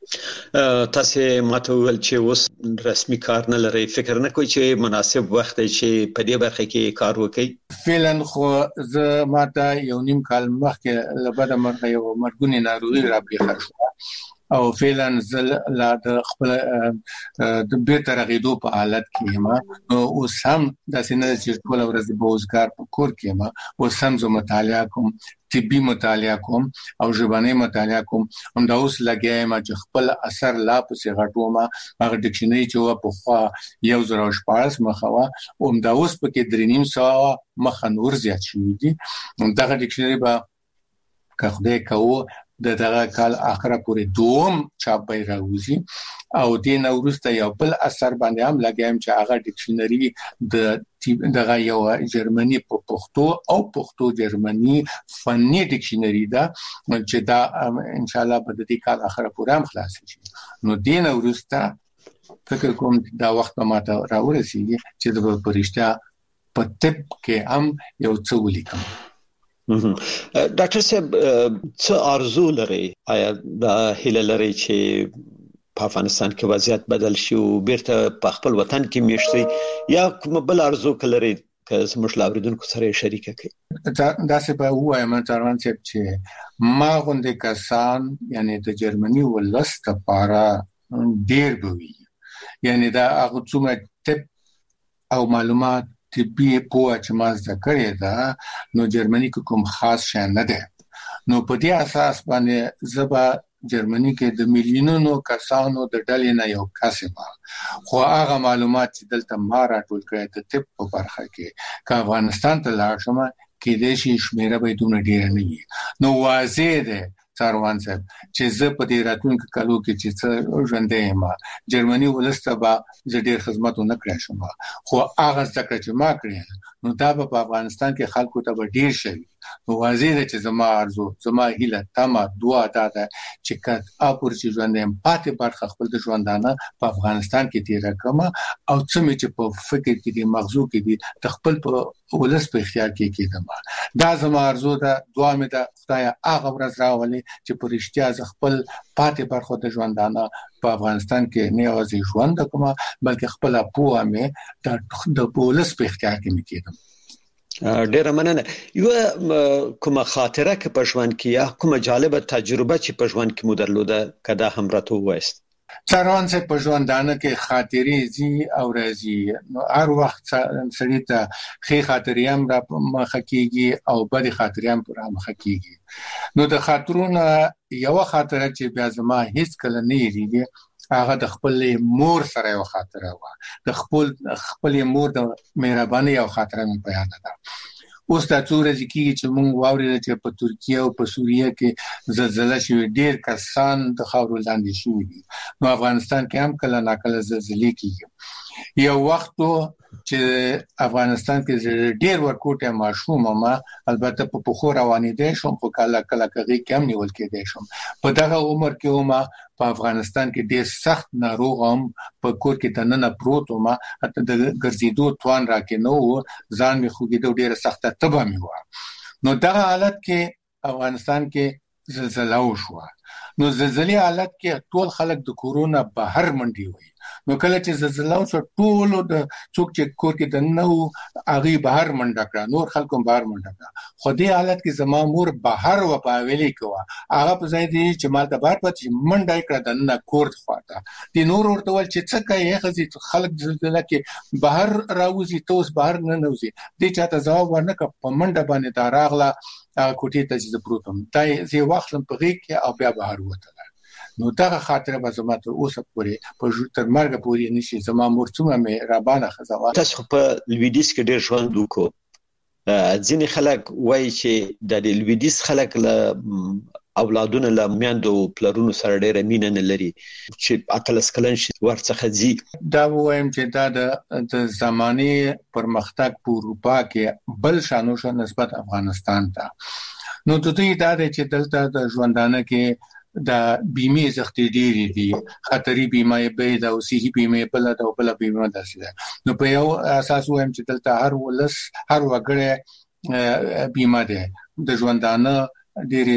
تاسو ماته ول چې اوس رسمي کار نه لري فکر نه کوئ چې مناسب وخت دی چې په دې برخه کې کار وکړئ؟ فعلا خو زه ماته یو نیم کال مخکې لبد مرغه یو مرګونی ناروغي را پیښه شو او فعلا زل لا د خپل د بیرته رغیدو په حالت کې ما نو اوس هم د سینې چې ټول ورځ به اوسګار په کور کې ما اوس هم زه مطالعه کوم طبي مطالعه کوم او ژبني مطالعه کوم هم دا اوس لګیایم چې خپل اثر لا پسې غټوم هغه ډکشنري چې په خوا 1014 مخوا او دا اوس په کې 3.5 مخ نور زیات شوی دي. دغه ډکشنري به که خدای کوو د دغه کال اخره پورې دوم چاپ به راوځي او د نورسته یو بل اثر باندې هم لګایم چې هغه ډکشنري دغه یو جرمني په پښتو او پښتو جرمني فني ډکشنري دا چې دا ان شاء الله په دې کال اخره پورې هم خلاص شي. نو د نورسته فکر کوم دا وخت ماته راورسیږي چې د پرشتہ په طب کې هم یو څه ولیکم. ډاکټر صاحب څه ارزو لري آیا د هیله لري چې په افغانستان کې وضعیت بدل شي او بیرته په خپل وطن کې میشتي یا کوم بل ارزو کلري که زموږ لاوریدونکو سره شریک کړي؟ دا څه به وایم تران چې ما غونډه کسان یعنی د جرمني ولست لپاره ډیر بوي یعنی دا هغه څومره ټپ او معلومات طبي په چې ما زده کړی دا نو جرمني کوم خاص شی نه ده. نو په دې اساس باندې زبا جرمني کې د میلیونونو کسانو د ډلې نه یو کسبه خو هغه معلومات چې دلته ما راټول کړی د طب په برخه کې که افغانستان ته لاړ شم کې د شي شمیره به دونه ډیر نه وي. نو واضح ده څاروان صاحب چې زه په دې راتلونکو کالو کې چې څه ژوندې ما جرمني ولسته به زه ډیر خدمت نه کړم خو هغه ځکه چې ما کړی نو دا په افغانستان کې خلکو ته به ډیر شي. نو واضح ده چې زما ارزو زما هیله تمه دعا ده چې کله اپور چې ژوندم پاتې برخه خپل د ژوندانه په افغانستان کې تیر کړم او څه چې په فکر کې دي مغزو کې دي د خپل په ولس په اختیار کې کېدم. دا زما ارزو ده دعا مې ده خدای هغه ورځ راولي چې په رښتیا ز خپل پاتې برخه د ژوندانه په افغانستان کې نه یوازې ژوند کوم بلکې خپل پوهه مې د ولس په اختیار کې مې کېدم. ډیره مننه. یو کومه خاطره کې په ژوند کې یا کومه جالبه تجربه چې په ژوند کې مو درلوده کدا هم راته وایست؟ څارون څه په ژوندانه کې خاطرې زی او راځي نو هر وخت سړی ته ښه خاطرې هم را مخ کېږي او بد خاطرې هم را مخ کېږي. نو د خاطرونو یو خاطره چې بیا زما هیڅ کله نه یریږي هغه د خپل مور سره یو خاطره و. د خپل مور د مهرباني یو خاطره مې په یاد ده. اوس دا څو ورځې کېږي چې موږ واورېدل چې په ترکیه او په سوریه کې زلزله شوې، ډېر کسان د خاورو لاندې شوي دي. نو افغانستان کې هم کله ناکله زلزلې کېږي. یو وخت چې افغانستان کې ډېر ورکوټه ماشوم ما البته په پخو روانېدې شوم، خو کله کغې کم نیول کېدې شوم. په دغه عمر کې ما په افغانستان کې ډېر سخت ناروغ هم په کور کې دننه پروت ما حتی د ګرځېدو توان راکې نه و، ځان مې خوږېده، ډېره سخته تبه مې وه. نو دغه حالت کې افغانستان کې زلزله وشوه. نو زلزلې حالت کې ټول خلک د کورونه بهر منډي وي. نو کله چې زلزله وشوه ټول د څوک چې کور کې دننه و هغه بهر منډه کړه، نور خلکو بهر منډه کړه. خو دې حالت کې زما مور بهر و په ویلې کوه، هغه په ځای دی چې مال د بهر پاتې منډه کړه دننه کور خواته. دې نور ورته ول چې څه کوي خزي خلک زلزله کې بهر راوځي، ته اوس بهر نه نوځي. دې چاته ځواب ورنکړ، په منډه باندې دا راغله کوټې ته چې پروتم دا زی واخلم په غیږ کې او بیا بهر وته. نو دغه خاطره به زما ته اوسه پورې په تر مرګ پورې نشي. زما مور څومره مې رابانه خزوا. تاسو په لویدیس کې ډېر ژوند وکړو. ځینې خلک وایي چې د لویدیس خلک له اولادونه له میندو پلرونو سره ډېره مینه نه لري چې اتلس کلن شي ورڅخه ځي. دا وایم چې دا د زماني پرمختګ په اروپا کې بل شانو شو نسبت افغانستان ته. نو ته دا چې دلته د ژوندانه کې دا بیمه زختې ډېرې دي، خطري بیمه به دا او صحي بیمه بل دا او بل بیمه داسې ده. نو په یو اساس وایم چې دلته هر ولس هر وګړی بیمه ده د ژوندانه ډېرې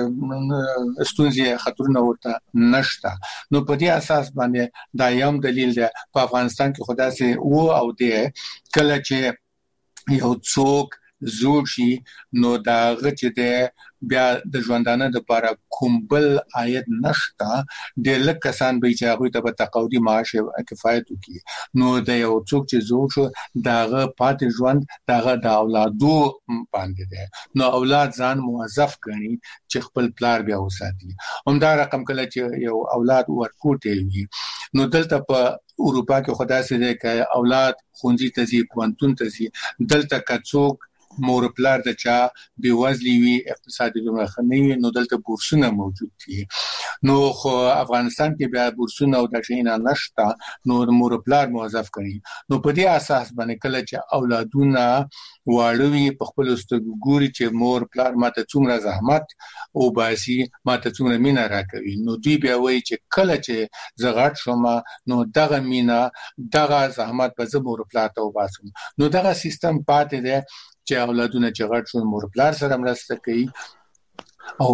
ستونزې خطرونه ورته نشته. نو په دې اساس باندې دا یو دلیل دی په افغانستان کې خدا سي وو او دی کله چې یو څوک زوړ شي نو دا غچ دی بیا د ژوندانه د لپاره کومبل عاید نشته، د لک کسان به چې هغه ته په تقاعدي معاش کفایت وکړي. نو د یو څوک چې زوړ شو داغه پاتې ژوند داغه د اولادو باندې دی. نو اولاد ځان موظف کړي چې خپل پلار بیا وساتي. همدا رقم کله چې یو اولاد ورکوټي وي نو دلته په اروپا کې خدا سي دی ک اولاد خونځي ته ځي، پوهنتون ته ځي، دلته کڅوک مور پلار د چا بیوزلی وي، اقتصادي لومړخنی وي، نو دلته بورسونه موجود دي. نو خو افغانستان کې بیا بورسونه او د شینه نشته، نو مور پلار موظف کړي. نو په دې اساس باندې کله چې اولادونه واړوي په خپل ستګوري چې مور پلار ماته څومره زحمت او باسي، ماته څومره مینا راکوي، نو دوی بیا وایي چې کله چې زغړ شوم نو دغه مینا دغه زحمت به زه مور پلار ته وباسم. نو دغه سیستم پاتې دی چې اولادونه چې غټ شو مور پلار سره مرسته کوي او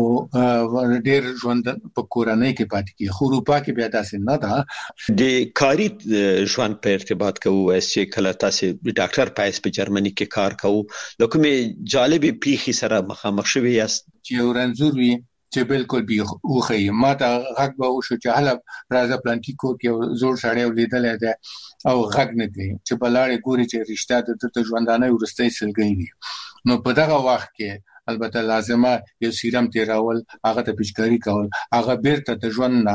ډېر ژوند په کورنۍ کې پاتې کیږي. خو اروپا کې بیا داسې نه ده. د کاری ژوند په ارتباط کوو چې کله تاسو ډاکټر پایس په جرمني کې کار کوو، لکه جالبې پیخي سره مخامخ شوی یاست چې ورنځور وي چې بالکل به اوخی ما ته غږ به وشو چې هله راځه پلانکی کو کې زوړ سړی ولیدل دی او غږ نه دی چې بلاړې ګوري چې رښتیا د ژوندانه ورستۍ سلګي دي. نو په دغه وخت کې البته لازمه یو سیرم تیراول، هغه ته پیچکاری کول، هغه بیرته د ژوند نه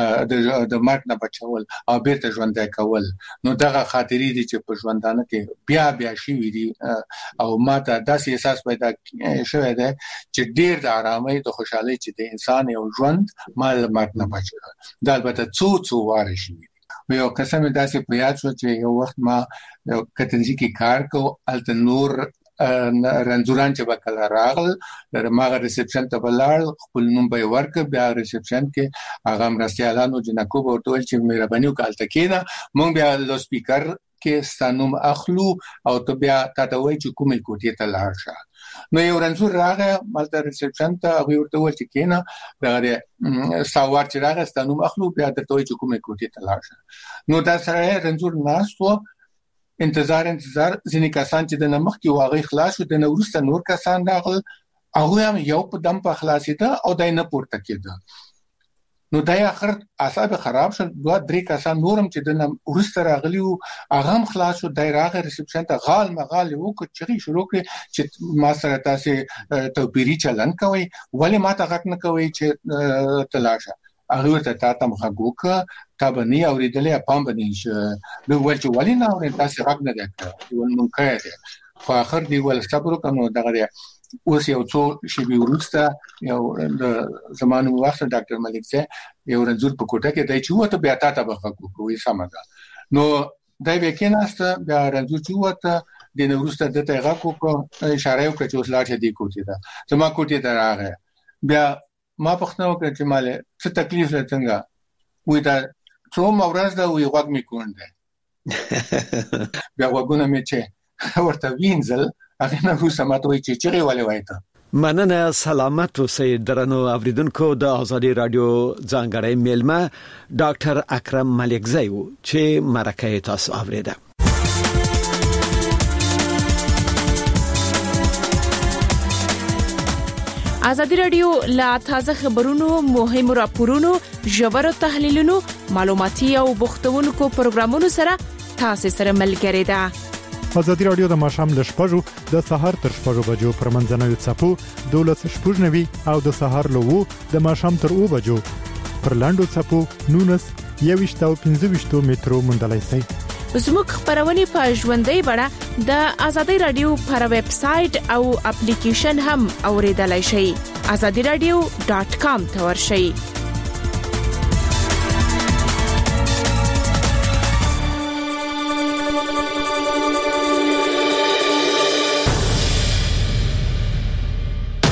د مرګ نه بچول او بیرته ژوند کول. نو دغه خاطرې دي چې په ژوندانه کې بیا شي وي او ماته داسې احساس پیدا شوی دی چې ډیر د آرامۍ د خوشحالۍ چې د انسان یو ژوند مال مرګ نه بچي. دا البته څو واره شي. یو قسم داسې په یاد شو چې یو وخت ما یو کتنځي کې کار کو، الته نور رنځوران چې وکړه راغل در ماغه ریسپشن ته بلال خپل نوم به ورک، بیا ریسپشن کې هغه مرستيالانو جنکو ورته ول چې مهرباني وکړه کېنه مونږ بیا لو سپیکر کې ستانوم اخلو او ته بیا تاسو وایي چې کومې کوټې ته لاړ شه. نو یو رنځور راغی مالته ریسپشن ته هغه ورته ول چې کېنه دغه ساوار چې راغی ستانوم اخلو بیا ته وایي چې کومې کوټې ته لاړ شه. نو دا سره رنځور ناستو انتظار ځینې کسان چې د نمخ کې واغې خلاص شو د نورسته نور کسان راغل، هغه هم یو په دم په خلاصیده او دای نه پورته کېده. نو دای اخر اعصاب خراب شول، دوه درې کسان نورم چې د نورسته راغلی او هغه هم خلاص شو. دای راغی ریسپشن ته غال مغال وکړ چې شروع کړي چې ما سره تاسو توپیری چلن کوي، ولی ما ته غږ نه کوي چې تلاشه. هغه ورته تاسو مخګوک تا باندې اوریدلې پام باندې نو ول چې ولی نه اوري تاسو حق نه ده ول مونږه ده. خو اخر دی ول صبر وکړو دغه اوس یو څو شی ورسته یو د زمانو وخت ډاکټر ملک څه یو رنځور په کوټه کې دای چې وته بیا تاسو به کوی سمګه نو دای به کې نهسته بیا رنځور چې وته د نورسته د تیغه کو اشاره وکړه چې اوس لاړ دی کوټه ده زما کوټه ته راغی بیا ما پښتنو کې چې مال څه تکلیف څنګه وې دا څو مورز دا وې غوږ می کونده بیا وګونه می چې ورته وینځل هغه نه روسه ماته وې چې چیرې ولې وایته مننه سلامت اوسئ درنو اوریدونکو د آزادي رادیو ځانګړی میلمه ډاکټر اکرم ملکزی و چې مرکه تاسو اوریده. آزادي رادیو لا تازه خبرونو مهمو راپورونو ژورو تحلیلونو معلوماتي او بوختونکو پروګرامونو سره تاسو سره ملګری ده. آزادي رادیو د ماښام ل 6:00 د سهار تر 6:00 بجو پر منځنوي څپو 12:90 او د سهار له 2 د ماښام تر 2 بجو پر لاندو څپو 19:25 مترو مندلای شي. زموږ خبرونه په ژوندۍ بڼه د آزادي رادیو پر ویب سټ او اپلیکیشن هم اوریدلای شئ. azadiradio.com ته ورشئ.